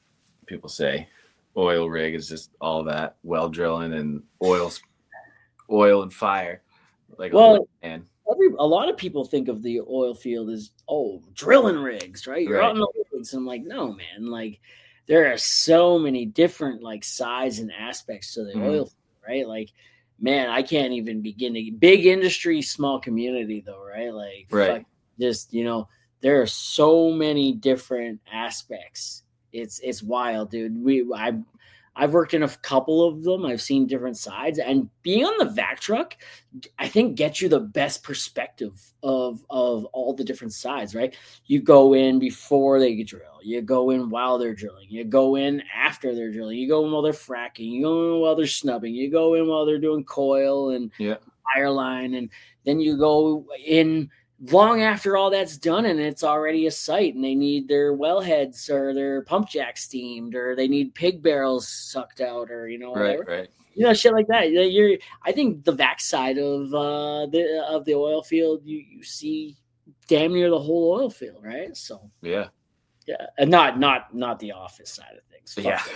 people say oil rig is just all that well drilling and oil and fire. Like, well, and a lot of people think of the oil field as drilling rigs, right? You're out in the rigs. And I'm like, no, man. Like, there are so many different like size and aspects to the oil field, right? Like, man, I can't even begin to big industry, small community though, right? Like, just there are so many different aspects. It's wild, dude. I've worked in a couple of them. I've seen different sides, and being on the vac truck, I think gets you the best perspective of all the different sides, right? You go in before they drill, you go in while they're drilling, you go in after they're drilling, you go in while they're fracking, you go in while they're snubbing, you go in while they're doing coil and fire line, and then you go in long after all that's done and it's already a site and they need their wellheads or their pump jack steamed or they need pig barrels sucked out or whatever. Shit like that. I think the vac side of the oil field, you see damn near the whole oil field, right? So and not the office side of things.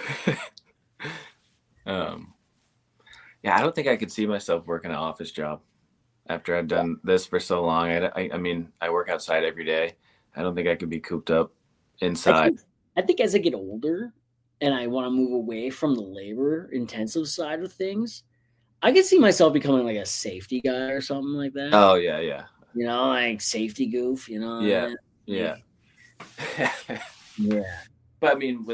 I don't think I could see myself working an office job. After I've done this for so long, I mean, I work outside every day. I don't think I could be cooped up inside. I think as I get older and I want to move away from the labor intensive side of things, I could see myself becoming like a safety guy or something like that. Oh, yeah. Like safety goof, Yeah. But I mean,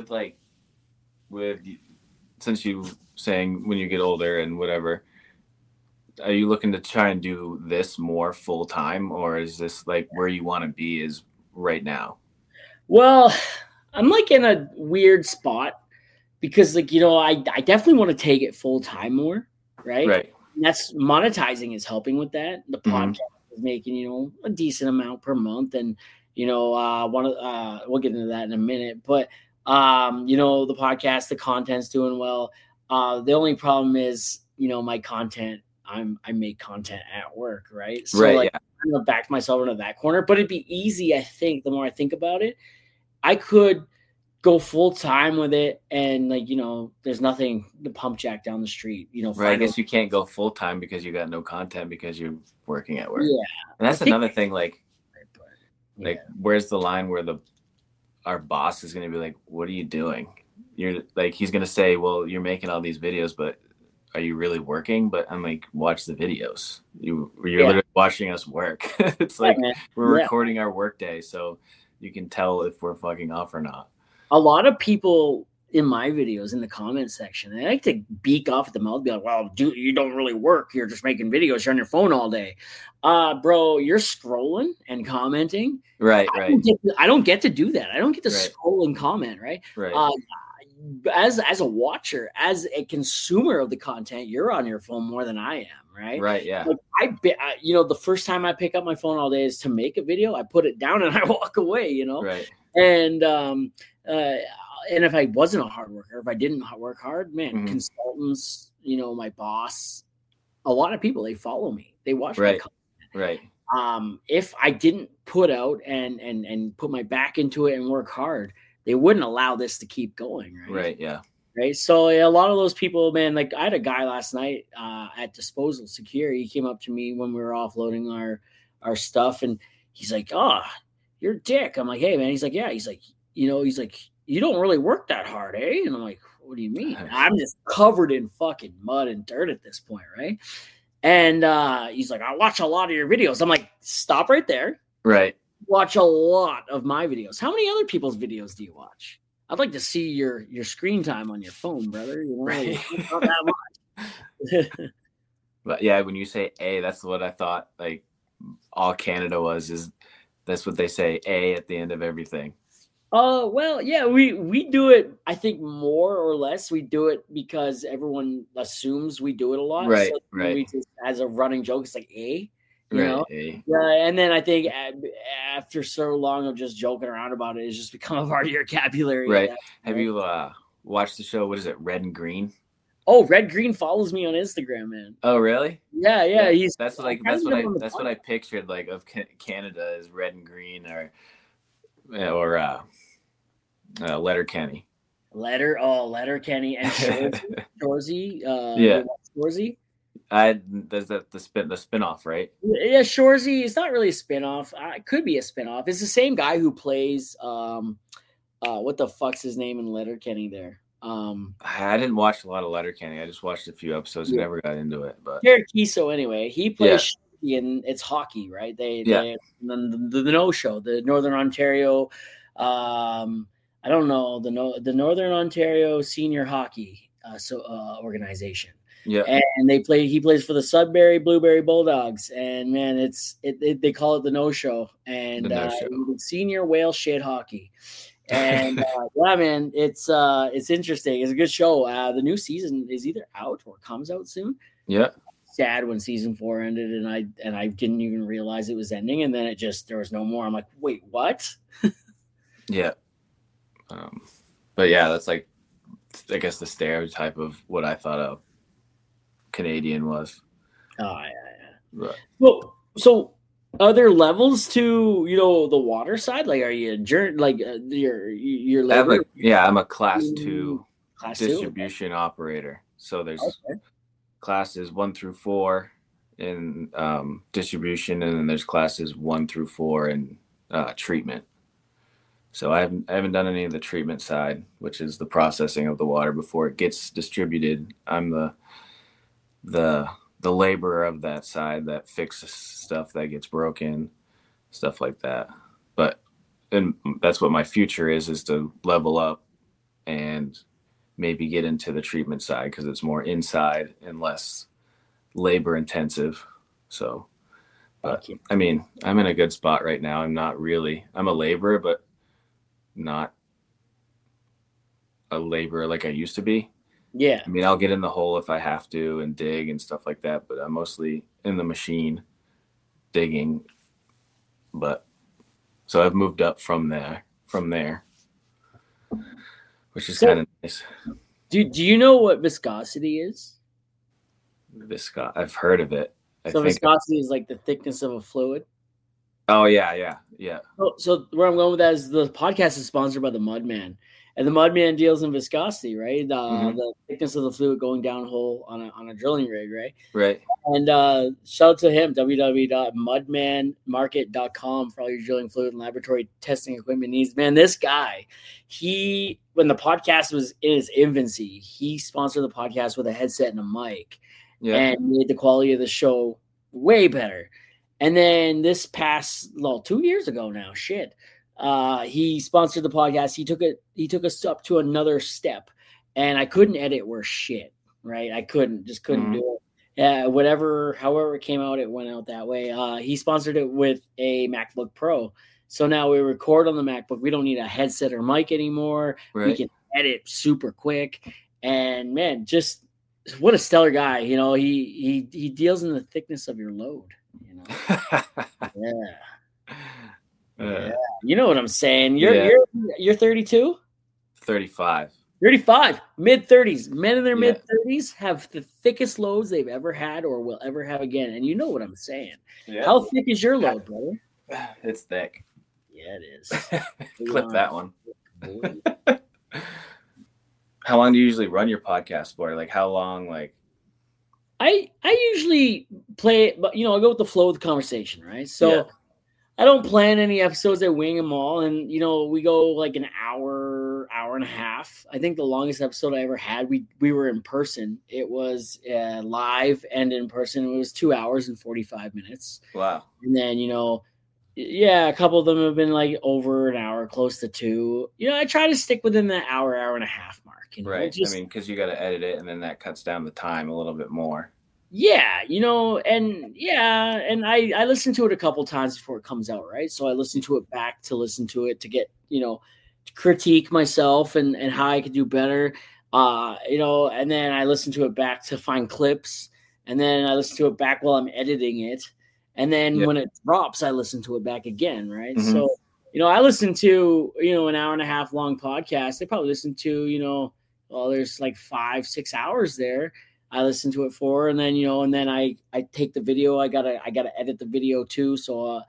since you saying when you get older and whatever, are you looking to try and do this more full time, or is this like where you want to be is right now? Well, I'm like in a weird spot because I definitely want to take it full time more. Right. And that's monetizing is helping with that. The podcast is making, a decent amount per month. And, we'll get into that in a minute, but, the podcast, the content's doing well. The only problem is, my content, I make content at work, right? So I'm gonna back myself into that corner, but it'd be easy. I think the more I think about it, I could go full time with it, and there's nothing to pump jack down the street. I guess you can't go full time because you got no content because you're working at work. Yeah, and that's another thing. Where's the line where our boss is going to be like, "What are you doing?" You're like, he's going to say, "Well, you're making all these videos, but are you really working?" But I'm like, watch the videos. You're literally watching us work. It's like we're recording our work day, so you can tell if we're fucking off or not. A lot of people in my videos in the comment section, they like to beak off at the mouth, be like, "Well, dude, you don't really work. You're just making videos. You're on your phone all day." Bro, you're scrolling and commenting. Right. I don't get to do that. I don't get to scroll and comment. Right. As a watcher, as a consumer of the content, you're on your phone more than I am, right? Right, yeah. The first time I pick up my phone all day is to make a video. I put it down and I walk away, Right. And if I wasn't a hard worker, if I didn't work hard, man, consultants, my boss, a lot of people, they follow me. They watch my content. Right. If I didn't put out and put my back into it and work hard, they wouldn't allow this to keep going, right? Right, yeah. Right. So a lot of those people, man, like I had a guy last night at Disposal Secure. He came up to me when we were offloading our stuff, and he's like, "Oh, you're a dick." I'm like, "Hey, man." He's like, "Yeah." He's like, "You don't really work that hard, eh?" And I'm like, "What do you mean?" I'm just covered in fucking mud and dirt at this point, right? And he's like, "I watch a lot of your videos." I'm like, "Stop right there." Right. Watch a lot of my videos. How many other people's videos do you watch? I'd like to see your screen time on your phone, brother. Right. Not that much. But yeah, when you say A, that's what I thought like all Canada is that's what they say, A at the end of everything. Well, yeah, we do it, I think more or less. We do it because everyone assumes we do it a lot. Right, so right. We just, as a running joke, it's like A. You right, know? And then I think after so long of just joking around about it, it's just become a part of your vocabulary. Right. Have you watched the show? What is it? Red and Green? Oh, Red Green follows me on Instagram, man. Oh, really? Yeah. That's what I pictured like of Canada is Red and Green or Letterkenny. Letterkenny and Shorzy. Yeah. Shorzy. There's the spinoff, right? Yeah, Shorzy. It's not really a spinoff. It could be a spinoff. It's the same guy who plays what the fuck's his name in Letterkenny there? I didn't watch a lot of Letterkenny. I just watched a few episodes and never got into it. But Cherkiso anyway, he plays and it's hockey, right? They the No Show, the Northern Ontario. I don't know the Northern Ontario Senior Hockey organization. Yeah, and he plays for the Sudbury Blueberry Bulldogs, and man, they call it the No Show, and senior whale shit hockey. And yeah, man, it's interesting. It's a good show. The new season is either out or comes out soon. Yeah. Sad when season 4 ended, and I didn't even realize it was ending, and then there was no more. I'm like, wait, what? Yeah. But yeah, that's like, I guess the stereotype of what I thought of Canadian was. Oh yeah. Well, so are there levels to the water side? Like, are you your labor? I'm a class 2 distribution operator. So there's classes 1 through 4 in distribution, and then there's classes 1 through 4 in treatment. So I haven't done any of the treatment side, which is the processing of the water before it gets distributed. I'm the laborer of that side that fixes stuff that gets broken, stuff like that. And that's what my future is to level up and maybe get into the treatment side, because it's more inside and less labor intensive. So, but I mean, I'm in a good spot right now. I'm a laborer, but not a laborer like I used to be. Yeah. I mean, I'll get in the hole if I have to and dig and stuff like that, but I'm mostly in the machine digging. But so I've moved up from there, which is kind of nice. Do you know what viscosity is? I've heard of it. Viscosity is like the thickness of a fluid. Oh yeah. So where I'm going with that is the podcast is sponsored by the Mudman, and the Mudman deals in viscosity, right? The thickness of the fluid going downhole on a drilling rig, right? Right. And shout out to him, www.mudmanmarket.com for all your drilling fluid and laboratory testing equipment needs. Man, this guy, when the podcast was in its infancy, he sponsored the podcast with a headset and a mic, and made the quality of the show way better. And then this past 2 years ago now, he sponsored the podcast. He took us up to another step, and I couldn't edit worth shit, right? I couldn't do it. However it came out, it went out that way. He sponsored it with a MacBook Pro. So now we record on the MacBook. We don't need a headset or mic anymore. Right. We can edit super quick. And man, just what a stellar guy. He deals in the thickness of your load. Yeah. You know what I'm saying? You're 32? 35. 35, mid-30s. Men in their mid-30s have the thickest loads they've ever had or will ever have again. And you know what I'm saying. Yeah. How thick is your load, brother? It's thick. Yeah, it is. Clip that one. How long do you usually run your podcast for? Like, how long, like? I usually play it, but, I go with the flow of the conversation, right? So I don't plan any episodes. I wing them all. And, we go like an hour and a half. I think the longest episode I ever had, we were in person. It was live and in person. It was 2 hours and 45 minutes. Wow. And then, a couple of them have been like over an hour, close to 2. I try to stick within that hour and a half mark. Right. Because you got to edit it, and then that cuts down the time a little bit more. Yeah, and I listen to it a couple times before it comes out, right? So I listen to it back to listen to it to get, to critique myself and how I could do better. And then I listen to it back to find clips, and then I listen to it back while I'm editing it. And then when it drops, I listen to it back again, right? Mm-hmm. So, I listen to, an hour and a half long podcast. I probably listen to, there's like 5-6 hours there. I listen to it for, and then, and then I take the video. I gotta edit the video too. So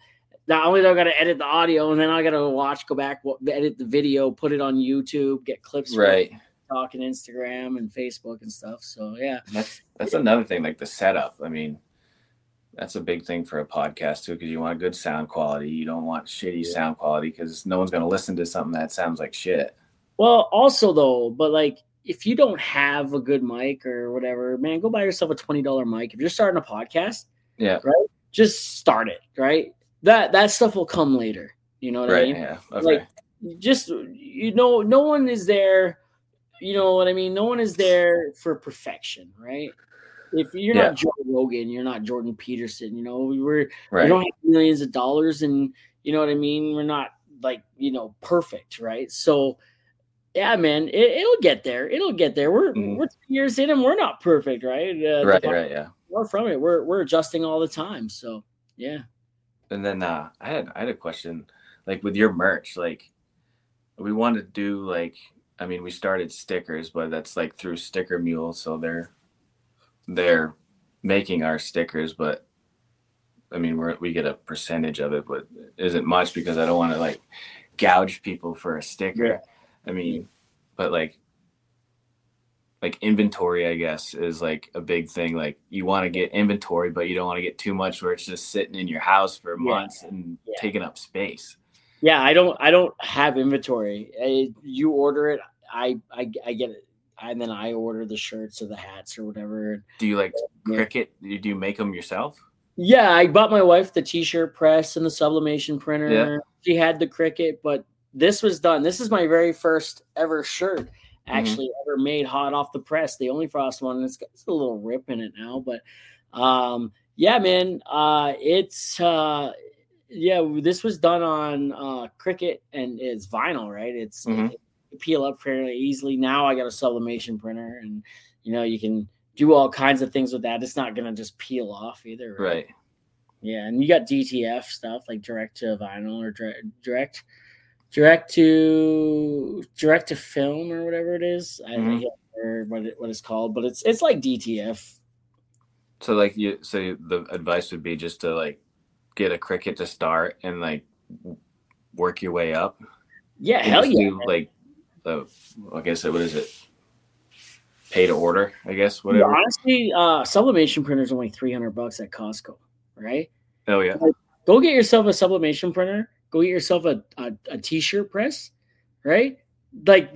not only do I got to edit the audio, and then I got to go back, edit the video, put it on YouTube, get clips from TikTok and Instagram and Facebook and stuff. So yeah, that's another thing, like the setup. I mean, that's a big thing for a podcast too, because you want good sound quality. You don't want shitty sound quality because no one's going to listen to something that sounds like shit. Well, also though, but like if you don't have a good mic or whatever, man, go buy yourself a $20 mic. If you're starting a podcast, right, just start it, right? That stuff will come later. You know what I mean? Yeah. Okay. Like, just, no one is there. You know what I mean? No one is there for perfection, right? If you're not Joe Rogan, you're not Jordan Peterson. You know, we don't have millions of dollars, and you know what I mean. We're not like perfect, right? So, yeah, man, it'll get there. It'll get there. We're 2 years in, and we're not perfect, right? Yeah. Far from it. We're adjusting all the time. So, yeah. And then I had a question, like with your merch, like we wanted to do like, I mean, we started stickers, but that's like through Sticker Mule, so they're making our stickers, but I mean we get a percentage of it, but isn't much because I don't want to like gouge people for a sticker. Yeah. I mean, but like inventory, I guess, is like a big thing. Like you want to get inventory, but you don't want to get too much where it's just sitting in your house for months and taking up space. Yeah, I don't have inventory. You order it, I get it, and then I order the shirts or the hats or whatever. Do you like Cricut? Do you make them yourself? Yeah, I bought my wife the t-shirt press and the sublimation printer. Yeah. She had the Cricut, but this was done. This is my very first ever shirt. Actually ever made hot off the press, the Only Frost one. It's got a little rip in it now, but yeah, man, it's this was done on Cricut, and it's vinyl, right? It's it peel up fairly easily. Now I got a sublimation printer, and you can do all kinds of things with that. It's not gonna just peel off either, right? Yeah, and you got DTF stuff like direct to vinyl or direct to film or whatever it is. I don't know what it's called, but it's like DTF. So like the advice would be just to like get a Cricut to start and like work your way up. Yeah, hell yeah. Like I guess what is it? Pay to order, I guess. Whatever. Yeah, honestly, sublimation printer is only $300 at Costco, right? Oh yeah. Like, go get yourself a sublimation printer. Go get yourself a t-shirt press, right? Like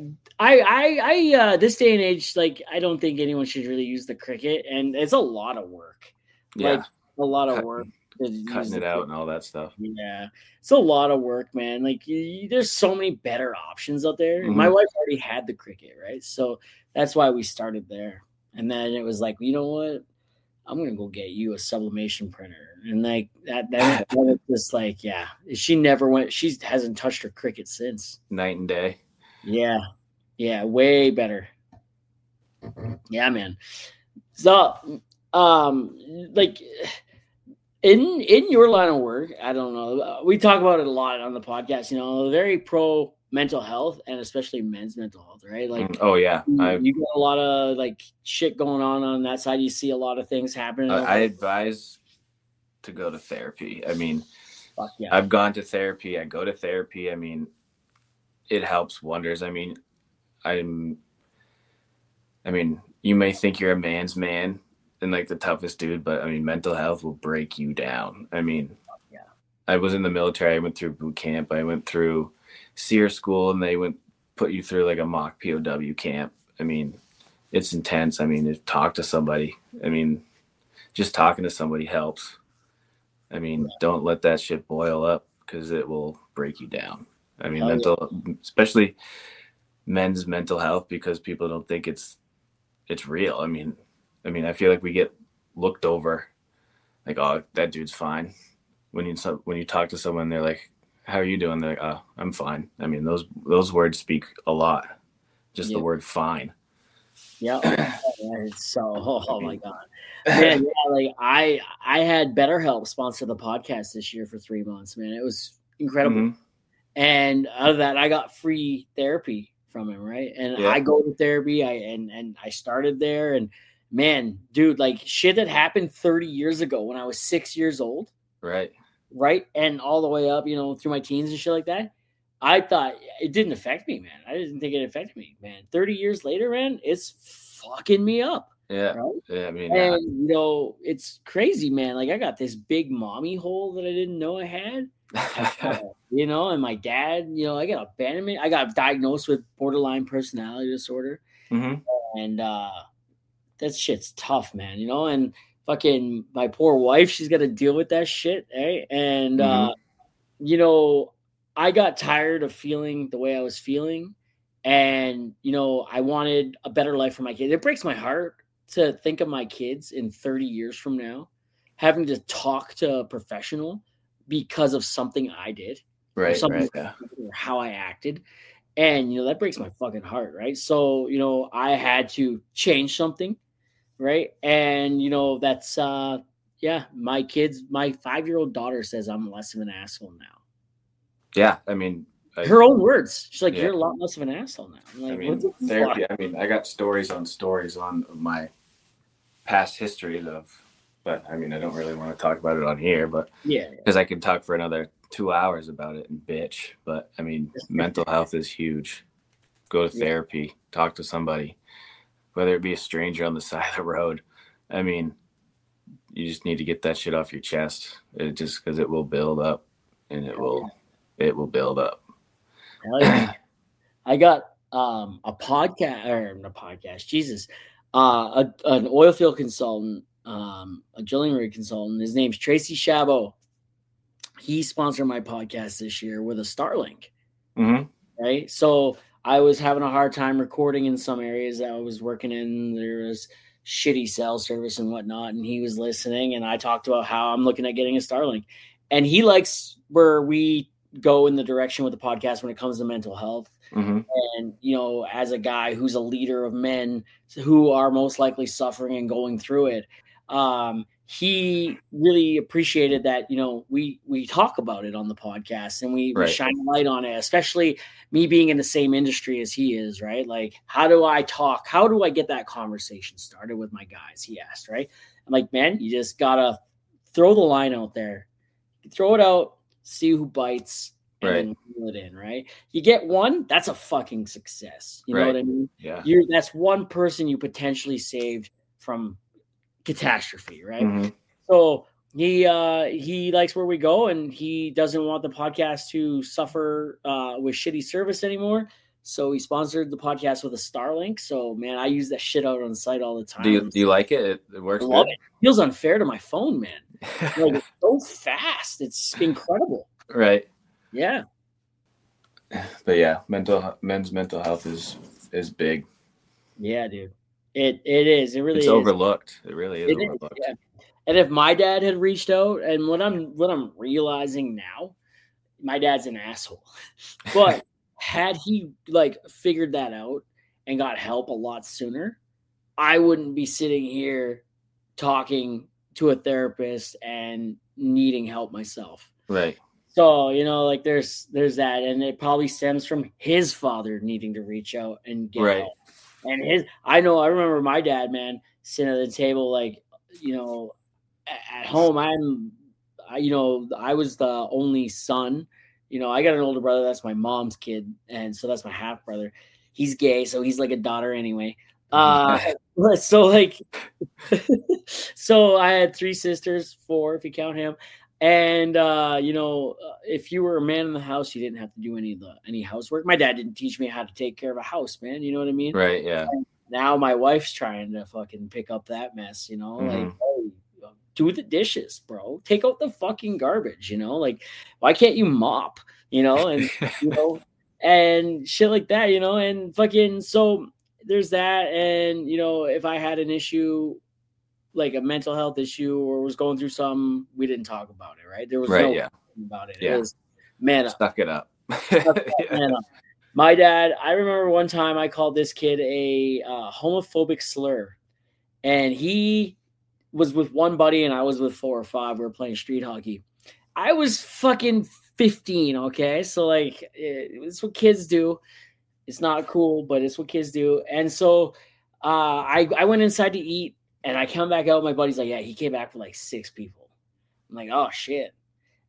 I this day and age, like I don't think anyone should really use the Cricut, and it's a lot of work. Yeah, like a lot of work. Cutting it out and all that stuff. Yeah, it's a lot of work, man. Like there's so many better options out there. My wife already had the Cricut, right? So that's why we started there. And then it was like, you know what? I'm gonna go get you a sublimation printer. And like that was just like, yeah. She hasn't touched her Cricut since. Night and day. Yeah. Yeah, way better. Yeah, man. So like in your line of work, I don't know. We talk about it a lot on the podcast, very pro mental health, and especially men's mental health, right? Like, oh yeah, you got a lot of like shit going on that side. You see a lot of things happening. I advise to go to therapy. I mean, I've gone to therapy. I go to therapy. I mean, it helps wonders. I mean, you may think you're a man's man and like the toughest dude, but I mean, mental health will break you down. I mean, I was in the military. I went through boot camp. I went through SEER school, and they put you through like a mock POW camp. I mean, it's intense. I mean, talk to somebody. I mean, just talking to somebody helps. I mean, don't let that shit boil up because it will break you down. I mean, especially men's mental health, because people don't think it's real. I mean, I feel like we get looked over, like, oh, that dude's fine. When you talk to someone, they're like, how are you doing? They're like, oh, I'm fine. I mean, those words speak a lot. Just the word fine. Yeah. So, oh my God. Man, like I had BetterHelp sponsor the podcast this year for 3 months, man. It was incredible. And out of that, I got free therapy from him, right? And I go to therapy. I started there, and man, dude, like shit that happened 30 years ago when I was 6 years old. Right. right, and all the way up, through my teens and shit like that, I thought it didn't affect me, man. I didn't think it affected me, man. 30 years later, man, it's fucking me up. Yeah. Right? Yeah. I mean, And it's crazy, man. Like I got this big mommy hole that I didn't know I had. And my dad, I got abandonment. I got diagnosed with borderline personality disorder. Mm-hmm. And that shit's tough, man, and fucking my poor wife, she's got to deal with that shit, eh? And I got tired of feeling the way I was feeling, and I wanted a better life for my kids. It breaks my heart to think of my kids in 30 years from now having to talk to a professional because of something I did, right, yeah, or how I acted. And, that breaks my fucking heart. Right. So, I had to change something. Right. And, that's, my kids, my 5-year-old daughter says I'm less of an asshole now. Yeah. I mean, her own words. She's like, you're a lot less of an asshole now. I'm like, I mean, therapy. I mean, I got stories on my past history but I mean, I don't really want to talk about it on here, but because I could talk for another 2 hours about it and bitch. But I mean, mental health is huge. Go to therapy, talk to somebody, whether it be a stranger on the side of the road. I mean, you just need to get that shit off your chest. Because it will build up, and it will build up. I got a podcast. Jesus, an oil field consultant, a drilling rig consultant. His name's Tracy Chabot. He sponsored my podcast this year with a Starlink. Mm-hmm. Right. So I was having a hard time recording in some areas that I was working in. There was shitty cell service and whatnot. And he was listening, and I talked about how I'm looking at getting a Starlink, and he likes where we go in the direction with the podcast when it comes to mental health. Mm-hmm. And, as a guy who's a leader of men who are most likely suffering and going through it, he really appreciated that, we talk about it on the podcast, and we shine a light on it, especially me being in the same industry as he is, right? Like, how do I talk? How do I get that conversation started with my guys? He asked, right? I'm like, man, you just gotta throw the line out there, throw it out, see who bites, and then reel it in, right? You get one, that's a fucking success. You know what I mean? Yeah. That's one person you potentially saved from catastrophe, right? Mm-hmm. So he likes where we go, and he doesn't want the podcast to suffer with shitty service anymore. So he sponsored the podcast with a Starlink. So man, I use that shit out on the site all the time. Do you like it? It works. I love it. It feels unfair to my phone, man. Like, it's so fast. It's incredible. Right. Yeah. But yeah, men's mental health is big. Yeah, dude. It is. It really is. It's overlooked. It really is overlooked. Yeah. And if my dad had reached out, and what I'm realizing now, my dad's an asshole. But had he figured that out and got help a lot sooner, I wouldn't be sitting here talking to a therapist and needing help myself. Right. So, there's that, and it probably stems from his father needing to reach out and get help. And I remember my dad, man, sitting at the table, at home. I was the only son. I got an older brother. That's my mom's kid. And so that's my half brother. He's gay. So he's like a daughter anyway. So I had 3 sisters, 4, if you count him. And, if you were a man in the house, you didn't have to do any housework. My dad didn't teach me how to take care of a house, man. You know what I mean? Right. Yeah. And now my wife's trying to fucking pick up that mess, Mm-hmm. hey, do the dishes, bro. Take out the fucking garbage, why can't you mop, and, and shit like that, and fucking, so there's that. And, if I had an issue, like a mental health issue, or was going through something, we didn't talk about it, right? There was no about it. Yeah. It was man up. Suck it up. Man up. My dad, I remember one time I called this kid a homophobic slur, and he was with one buddy and I was with 4 or 5. We were playing street hockey. I was fucking 15, okay? So it's what kids do. It's not cool, but it's what kids do. And so I went inside to eat, and I come back out. My buddy's like, yeah, he came back with 6 people. I'm like, oh shit.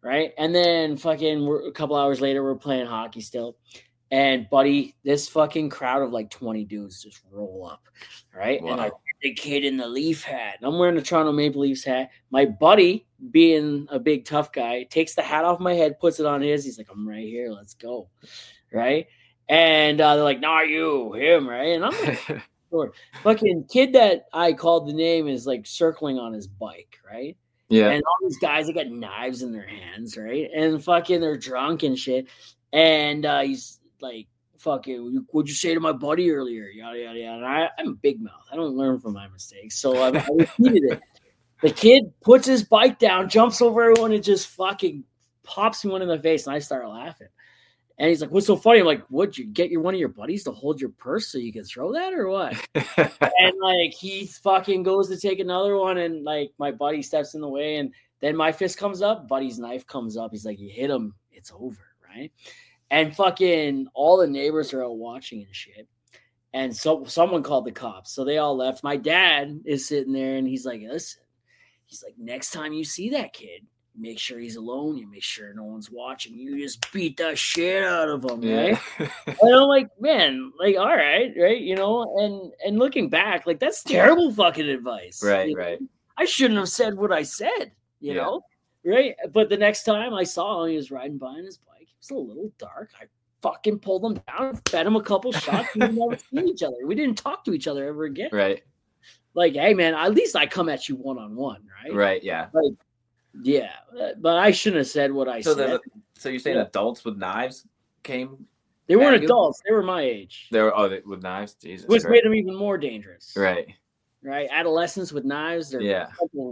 right? And then fucking a couple hours later, we're playing hockey still. And buddy, this fucking crowd of like 20 dudes just roll up, right? Wow. And like the kid in the Leaf hat. And I'm wearing the Toronto Maple Leafs hat. My buddy, being a big tough guy, takes the hat off my head, puts it on his. He's like, I'm right here. Let's go. Right? And they're like, nah, you, him, right? And I'm like, sure. Fucking kid that I called the name is like circling on his bike, right? Yeah. And all these guys, they got knives in their hands, right? And fucking they're drunk and shit. And he's like, fucking, what'd you say to my buddy earlier? Yada, yada, yada. And I'm a big mouth. I don't learn from my mistakes. So I repeated it. The kid puts his bike down, jumps over everyone, and just fucking pops me one in the face. And I start laughing. And he's like, what's so funny? I'm like, would you get one of your buddies to hold your purse so you can throw that or what? And like, he fucking goes to take another one. And like, my buddy steps in the way. And then my fist comes up. Buddy's knife comes up. He's like, you hit him. It's over. Right. And fucking all the neighbors are out watching and shit. And so someone called the cops. So they all left. My dad is sitting there and he's like, listen, he's like, next time you see that kid, make sure he's alone. You make sure no one's watching. You just beat the shit out of him, right? And I'm like, man, like, all right, you know. And looking back, like, that's terrible fucking advice, right? I shouldn't have said what I said, you know, right? But the next time I saw him, he was riding by on his bike. It was a little dark. I fucking pulled him down, fed him a couple shots. We never seen each other. We didn't talk to each other ever again, right? Like, hey, man, at least I come at you one-on-one, right? Right, yeah. Like, yeah, but I shouldn't have said what I said. So you're saying adults with knives came? They weren't adults. They were my age. They were with knives? Jesus. Which made them even more dangerous. Right. Adolescents with knives. They're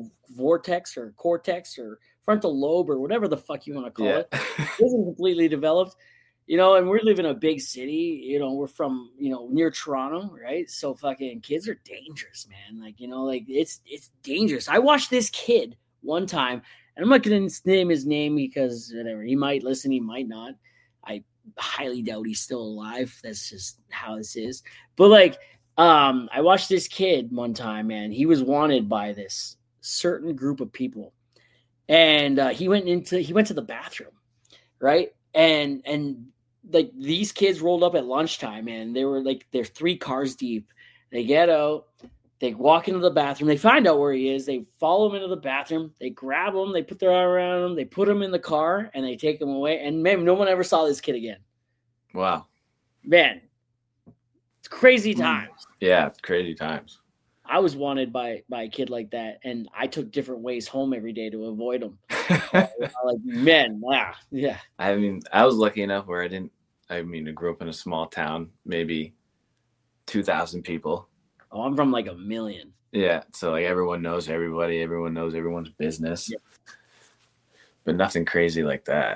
vortex or cortex or frontal lobe or whatever the fuck you want to call it. It isn't completely developed. You know, and we live in a big city. You know, we're from, near Toronto, right? So fucking kids are dangerous, man. Like, like it's dangerous. I watched this kid one time, and I'm not going to name his name because whatever, he might listen, he might not. I highly doubt he's still alive. That's just how this is. But like, I watched this kid one time, and he was wanted by this certain group of people, and he went to the bathroom, right? And like these kids rolled up at lunchtime, and they were like, they're 3 cars deep. They get out. They walk into the bathroom. They find out where he is. They follow him into the bathroom. They grab him. They put their arm around him. They put him in the car, and they take him away. And man, no one ever saw this kid again. Wow. Man, it's crazy times. Yeah, it's crazy times. I was wanted by a kid like that, and I took different ways home every day to avoid him. Like, man, wow, yeah. I mean, I was lucky enough where I grew up in a small town, maybe 2,000 people. Oh, I'm from like 1 million. Yeah, so like everyone knows everybody. Everyone knows everyone's business. Yeah. But nothing crazy like that.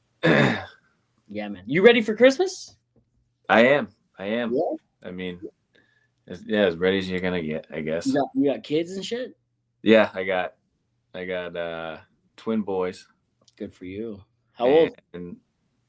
Yeah, man. You ready for Christmas? I am. Yeah. I mean, as ready as you're gonna get, I guess. You got kids and shit? Yeah, I got twin boys. Good for you. How old? And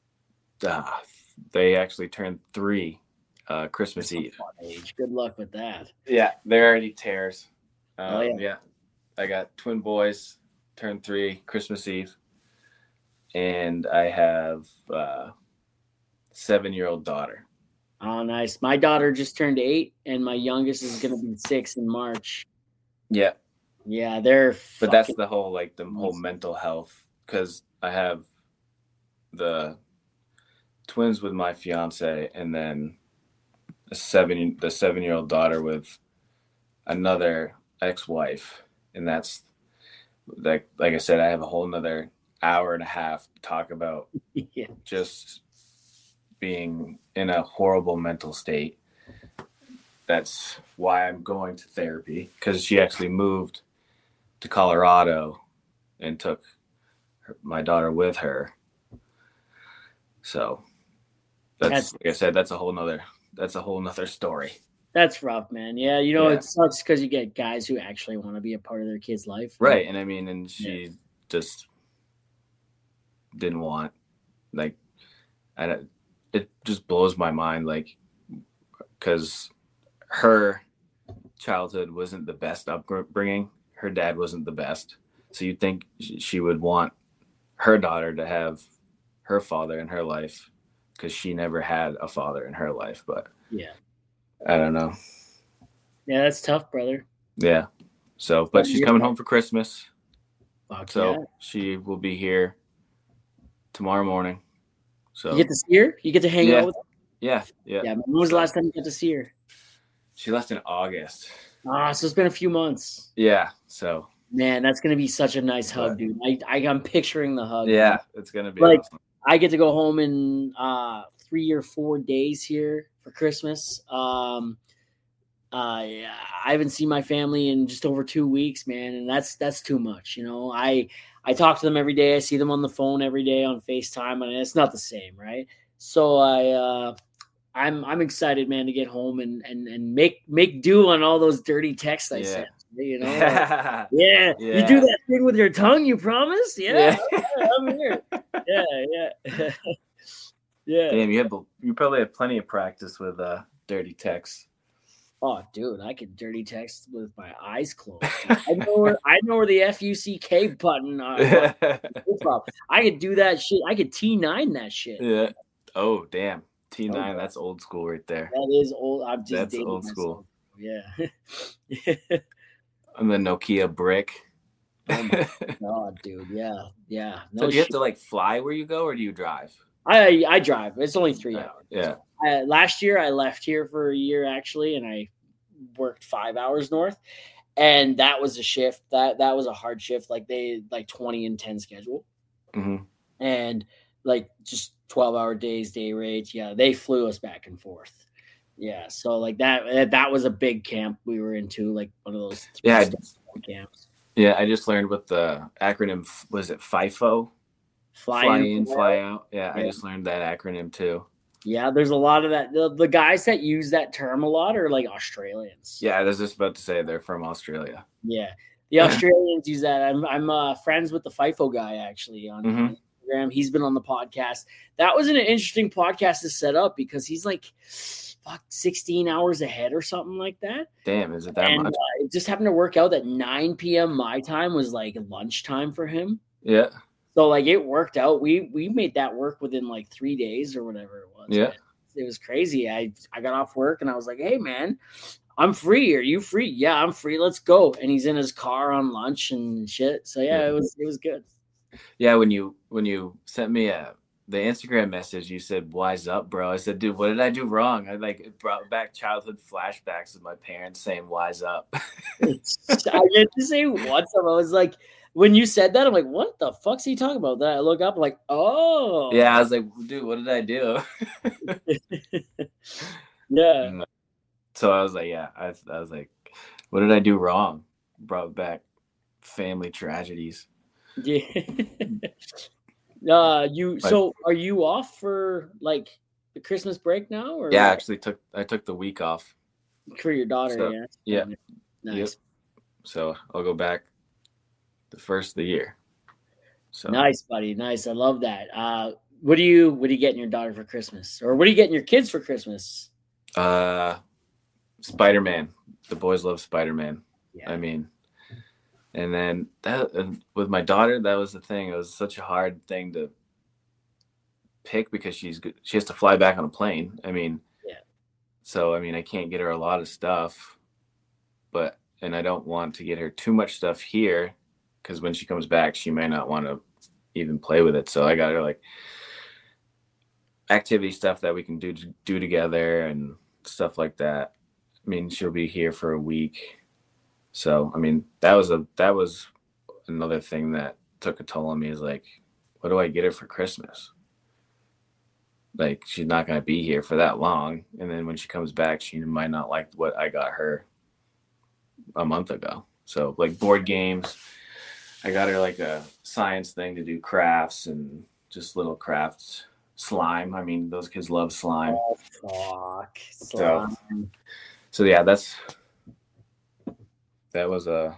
they actually turned 3 Christmas Eve. Age. Good luck with that. Yeah, they're already tears. Yeah, I got twin boys, turned 3 Christmas Eve, and I have 7-year-old daughter. Oh, nice. My daughter just turned 8, and my youngest is going to be 6 in March. Yeah. Yeah, they're. But that's the whole whole mental health, because I have the twins with my fiance, and then the 7-year-old daughter with another ex-wife, and that's like I said, I have a whole nother hour and a half to talk about just being in a horrible mental state. That's why I'm going to therapy, because she actually moved to Colorado and took my daughter with her. So that's like I said, that's a whole nother story. That's rough, man. Yeah, it sucks because you get guys who actually want to be a part of their kid's life. Right. And I mean, and she just didn't want, like, it just blows my mind, like, because her childhood wasn't the best upbringing. Her dad wasn't the best. So you'd think she would want her daughter to have her father in her life, because she never had a father in her life. But Yeah. I don't know. Yeah, that's tough, brother. Yeah. So, but she's coming home for Christmas. Fuck So yeah. she will be here tomorrow morning. So You get to see her? You get to hang out with her? Yeah. Yeah. When was the last time you got to see her? She left in August. So it's been a few months. Yeah. So man, that's gonna be such a nice hug, dude. I'm picturing the hug. Yeah, man. it's gonna be like awesome. I get to go home in 3 or 4 days here for Christmas. I haven't seen my family in just over 2 weeks, man, and that's too much. I talk to them every day. I see them on the phone every day on FaceTime, and it's not the same, right? So I'm excited, man, to get home and make do on all those dirty texts I sent. You know, yeah, you do that thing with your tongue. You promise? Yeah. I'm here. Yeah. Yeah. Damn, you probably have plenty of practice with dirty texts. Oh, dude, I can dirty text with my eyes closed. I know where the FUCK button. I could do that shit. I could T9 that shit. Yeah. Oh, damn. T9, that's old school right there. That is old. I'm just that's dating old myself. School. Yeah. And the Nokia brick. Oh my god, dude. Yeah. No, so do you have to like fly where you go, or do you drive? I drive. It's only 3 hours. Yeah. Last year I left here for a year actually, and I worked 5 hours north, and that was a shift. That was a hard shift. Like 20 and 10 schedule, and like just 12-hour days, day rates. Yeah, they flew us back and forth. Yeah, so like that was a big camp we were into, like one of those camps. Yeah, I just learned what the acronym was. It FIFO? Fly in, fly out. Yeah, I just learned that acronym too. Yeah, there's a lot of that. The guys that use that term a lot are like Australians. Yeah, I was just about to say they're from Australia. Yeah, the Australians use that. I'm friends with the FIFO guy actually on Instagram. He's been on the podcast. That was an interesting podcast to set up because he's like 16 hours ahead or something like that. Damn, is it that much? It just happened to work out that 9 p.m. my time was like lunchtime for him. Yeah. So like it worked out. We made that work within like 3 days or whatever it was. Yeah. It was crazy. I got off work and I was like, hey man, I'm free. Are you free? Yeah, I'm free. Let's go. And he's in his car on lunch and shit. So yeah, it was good. Yeah, when you sent me the Instagram message, you said, "Wise up, bro." I said, "Dude, what did I do wrong?" It brought back childhood flashbacks of my parents saying, "Wise up." I meant to say what's up. I was like, when you said that, I'm like, what the fuck's he talking about? Then I look up, I'm like, oh. Yeah, I was like, dude, what did I do? Yeah. So I was like, yeah, I was like, what did I do wrong? Brought back family tragedies. Yeah. So are you off for like the Christmas break now? Or yeah, actually I took the week off. For your daughter, so, yeah. Nice. Yep. So I'll go back the first of the year. So nice, buddy. Nice. I love that. What are you getting your daughter for Christmas? Or what are you getting your kids for Christmas? Spider-Man. The boys love Spider-Man. Yeah. I mean, and then with my daughter, that was the thing. It was such a hard thing to pick because she has to fly back on a plane. I mean, yeah. So I mean, I can't get her a lot of stuff, and I don't want to get her too much stuff here because when she comes back, she may not want to even play with it. So I got her like activity stuff that we can do together and stuff like that. I mean, she'll be here for a week. So, I mean, that was another thing that took a toll on me is like, what do I get her for Christmas? Like, she's not going to be here for that long. And then when she comes back, she might not like what I got her a month ago. So, like board games, I got her like a science thing to do crafts and just little crafts. Slime. I mean, those kids love slime. Oh, fuck. Slime. So yeah, that was a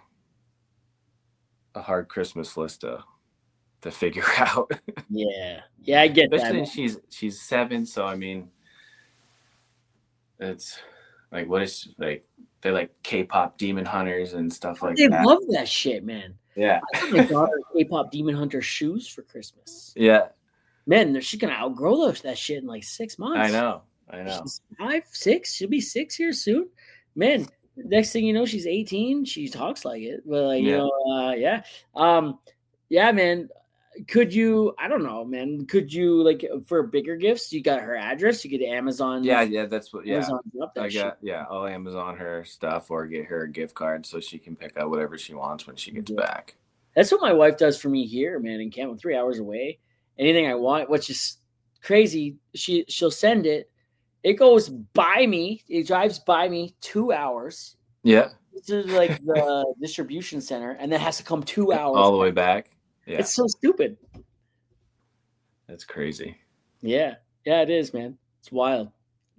hard Christmas list to figure out. Yeah, I get that. Especially she's 7, so I mean, it's like what is like they like K-pop Demon Hunters and stuff like that. They love that shit, man. Yeah. I got my daughter K-pop Demon Hunter shoes for Christmas. Yeah. Man, she's gonna outgrow that shit in like 6 months. I know. She's 5, 6. She'll be 6 here soon. Man, next thing you know, she's 18. She talks like it. But like, yeah. Yeah, man. Could you, I don't know, man. Could you, like, for bigger gifts, you got her address, you get Amazon. Yeah, that's what, Amazon I'll Amazon her stuff or get her a gift card so she can pick out whatever she wants when she gets back. That's what my wife does for me here, man, in Canton, 3 hours away. Anything I want, which is crazy, she'll send it. It goes by me. It drives by me 2 hours. Yeah. To like the distribution center, and then has to come 2 hours all the way back. Yeah. It's so stupid. That's crazy. Yeah, it is, man. It's wild.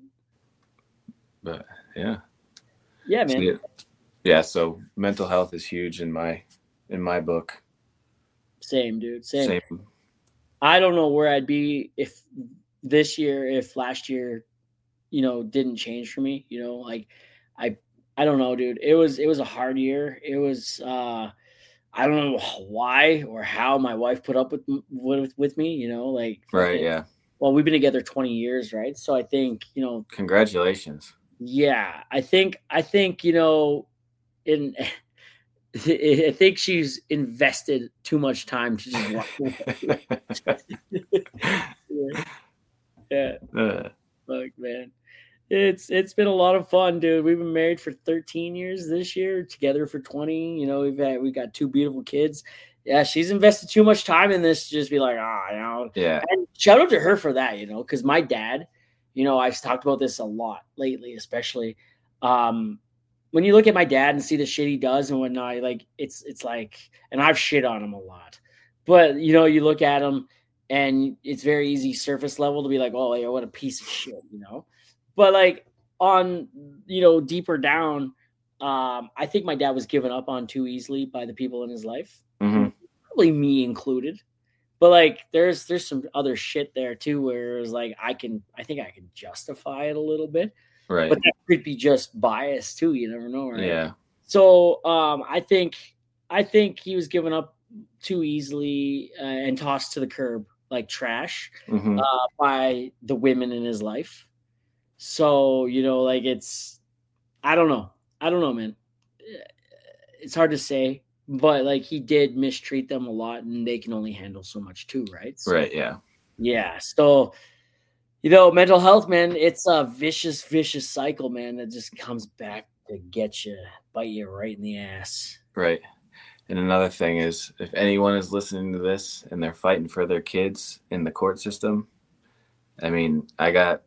But yeah, man. So mental health is huge in my book. Same, dude. Same. I don't know where I'd be if last year, didn't change for me. Like I don't know, dude. It was a hard year. It was I don't know why or how my wife put up with me, like. Right. Yeah. Well, we've been together 20 years, right? So I think, Congratulations. Yeah, I think I think she's invested too much time to just watch. Yeah. Fuck, man. It's been a lot of fun, dude. We've been married for 13 years this year, together for 20. We got 2 beautiful kids. Yeah, she's invested too much time in this to just be like, Yeah. And shout out to her for that, because my dad, I've talked about this a lot lately, especially when you look at my dad and see the shit he does and whatnot, like it's like, and I've shit on him a lot, but you look at him and it's very easy surface level to be like, oh, yeah, what a piece of shit, But like on, deeper down, I think my dad was given up on too easily by the people in his life, probably me included. But like, there's some other shit there too, where it's like I think I can justify it a little bit, right? But that could be just bias too. You never know, right? Yeah. So I think he was given up too easily and tossed to the curb like trash by the women in his life. So, like I don't know, man. It's hard to say, but like he did mistreat them a lot and they can only handle so much too, right? So, right. Yeah. Yeah. So, mental health, man, it's a vicious cycle, man, that just comes back to get you, bite you right in the ass. Right. And another thing is, if anyone is listening to this and they're fighting for their kids in the court system, I mean, I got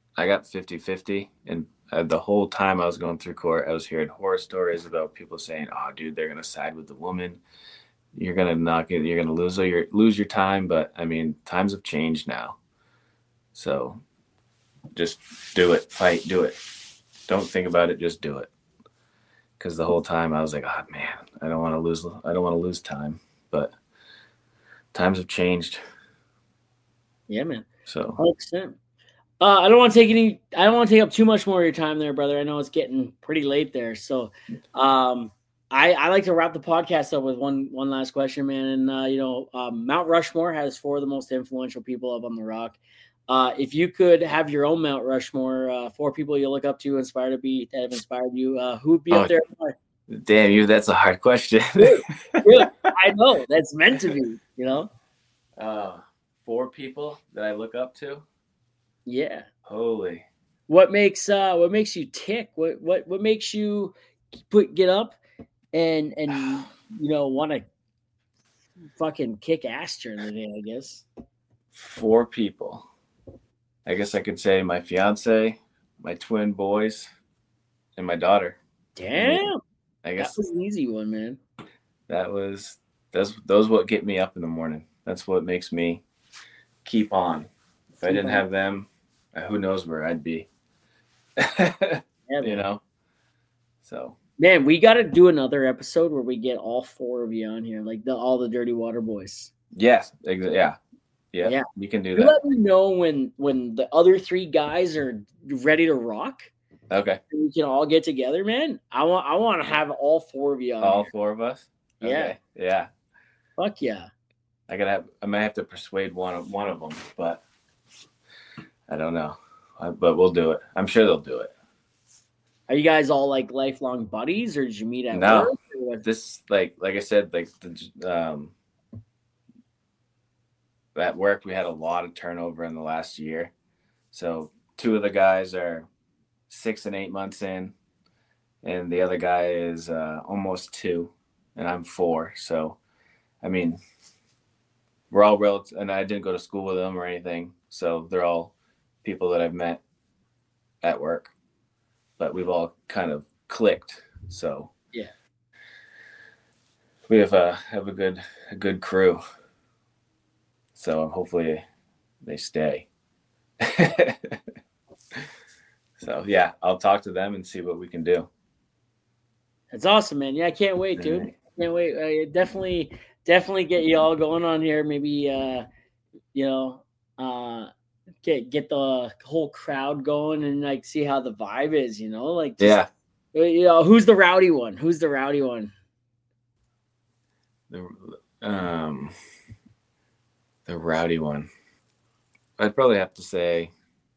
50-50, and the whole time I was going through court, I was hearing horror stories about people saying, "Oh, dude, they're gonna side with the woman. You're gonna lose your time." But I mean, times have changed now, so just do it. Fight, do it. Don't think about it. Just do it. Because the whole time I was like, "Oh man, I don't want to lose time." But times have changed. Yeah, man. So 100%. I don't want to take up too much more of your time there, brother. I know it's getting pretty late there. So I like to wrap the podcast up with one last question, man. And, Mount Rushmore has 4 of the most influential people up on the rock. If you could have your own Mount Rushmore, 4 people you look up to, that have inspired you, who would be up there? Damn you, that's a hard question. Dude, I know. That's meant to be, 4 people that I look up to? Yeah. Holy. What makes you tick? What makes you get up and want to fucking kick ass during the day, I guess? 4 people. I guess I could say my fiance, my twin boys, and my daughter. Damn. I guess that was an easy one, man. Those what get me up in the morning. That's what makes me keep on. If I didn't have them, who knows where I'd be. Yeah, So man, we got to do another episode where we get all 4 of you on here, like all the Dirty Water Boys. Yes, yeah, we can do that. Let me know when the other 3 guys are ready to rock. Okay, we can all get together, man. I want to have all 4 of you on. All here. 4 of us. Yeah. Okay. Yeah. Fuck yeah. I might have to persuade one of them, but I don't know. But we'll do it. I'm sure they'll do it. Are you guys all like lifelong buddies, or did you meet at No. work? Or what? This like I said, like at work we had a lot of turnover in the last year. So 2 of the guys are 6 and 8 months in, and the other guy is almost 2, and I'm 4. So, I mean, we're all relative, and I didn't go to school with them or anything. So they're all people that I've met at work, but we've all kind of clicked. So yeah, we have a good crew. So hopefully they stay. So yeah, I'll talk to them and see what we can do. that's awesome, man. Yeah, I can't wait, dude. Right. Can't wait. I definitely get you all going on here. Maybe get the whole crowd going and like see how the vibe is. Like just, yeah. Who's the rowdy one? Who's the rowdy one? The rowdy one. I'd probably have to say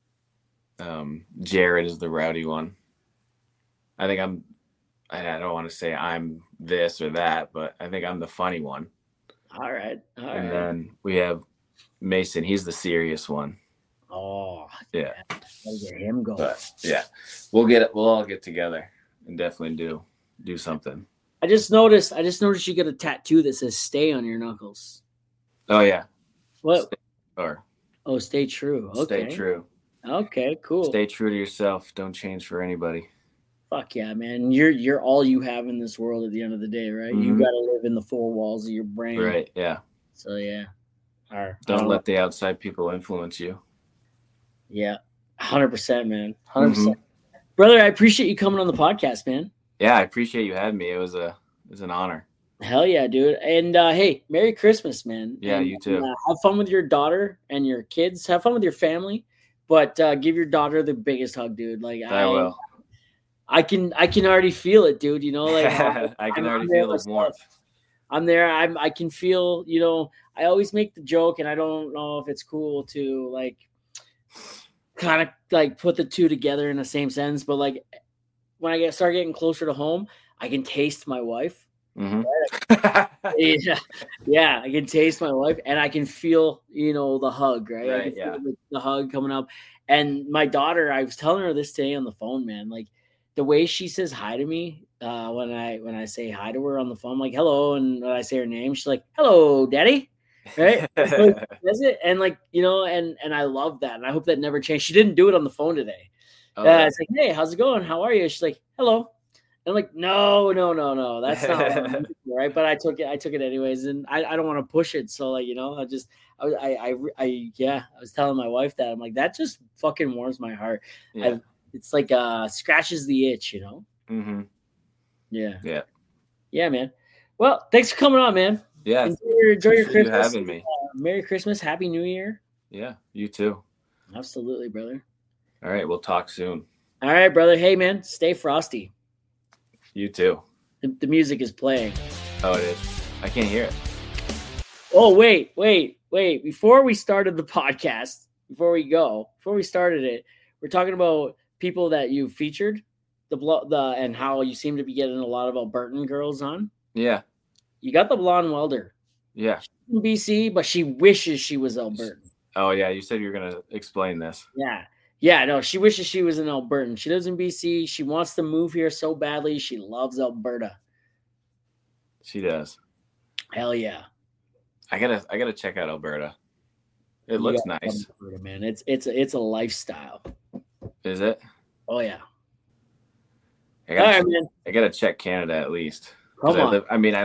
Jared is the rowdy one. I don't want to say I'm this or that, but I think I'm the funny one. All right. And then we have Mason. He's the serious one. Oh, yeah. Gotta get him going. But yeah, we'll all get together and definitely do something. I just noticed you got a tattoo that says "Stay" on your knuckles. Oh yeah. What? Stay true. Okay. Stay true. Okay, cool. Stay true to yourself. Don't change for anybody. Fuck yeah, man. You're all you have in this world at the end of the day, right? Mm-hmm. You got to live in the 4 walls of your brain. Right, yeah. So yeah. Don't let the outside people influence you. Yeah. 100%, man. 100%. Mm-hmm. Brother, I appreciate you coming on the podcast, man. Yeah, I appreciate you having me. It was an honor. Hell yeah, dude. And hey, Merry Christmas, man. Yeah, and, you too. Have fun with your daughter and your kids. Have fun with your family. But give your daughter the biggest hug, dude. Like I will. I can already feel it, dude. Like I can already feel the warmth. I'm there. I can feel, I always make the joke, and I don't know if it's cool to like kind of like put the two together in the same sentence, but like when I start getting closer to home, I can taste my wife. Mm-hmm. Right? yeah, I can taste my wife, and I can feel, the hug, right? I can feel the hug coming up. And my daughter, I was telling her this today on the phone, man, like the way she says hi to me when I say hi to her on the phone, I'm like, hello, and when I say her name, she's like, hello, daddy, right? Does it? And like, and I love that, and I hope that never changed. She didn't do it on the phone today. It's like, hey, how's it going? How are you? She's like, hello. And I'm like, no, that's not what I'm doing, right? But I took it anyways, and I don't want to push it. So like, I was telling my wife that I'm like, that just fucking warms my heart. Yeah. It's like scratches the itch, Mm-hmm. Yeah, man. Well, thanks for coming on, man. Yeah, enjoy your Christmas. You having me. Merry Christmas, Happy New Year. Yeah, you too. Absolutely, brother. All right, we'll talk soon. All right, brother. Hey, man, stay frosty. You too. The music is playing. Oh, it is. I can't hear it. Oh, wait. Before we started the podcast, before we started it, we're talking about people that you featured, and how you seem to be getting a lot of Albertan girls on. Yeah. You got the blonde welder. Yeah. She's from BC, but she wishes she was Albertan. Oh, yeah. You said you were going to explain this. Yeah. Yeah, no, she wishes she was in Albertan. She lives in BC. She wants to move here so badly. She loves Alberta. She does. Hell yeah. I gotta check out Alberta. It looks nice. Alberta, man. It's a lifestyle. Is it? Oh yeah. I gotta check Canada at least. Come on.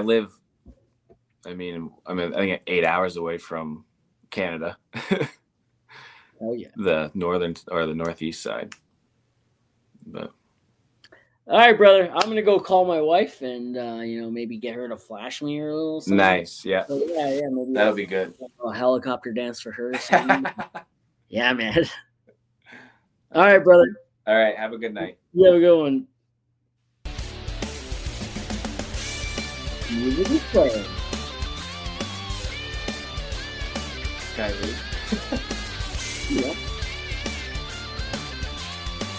I think 8 hours away from Canada. Oh yeah. The northern or the northeast side. But all right, brother. I'm gonna go call my wife and maybe get her to flash me or a little something. Nice, yeah. So, yeah, maybe that'll be good. A helicopter dance for her. Yeah, man. All right, brother. All right, have a good night. You have a good one. Music is playing. Kyrie. Yeah.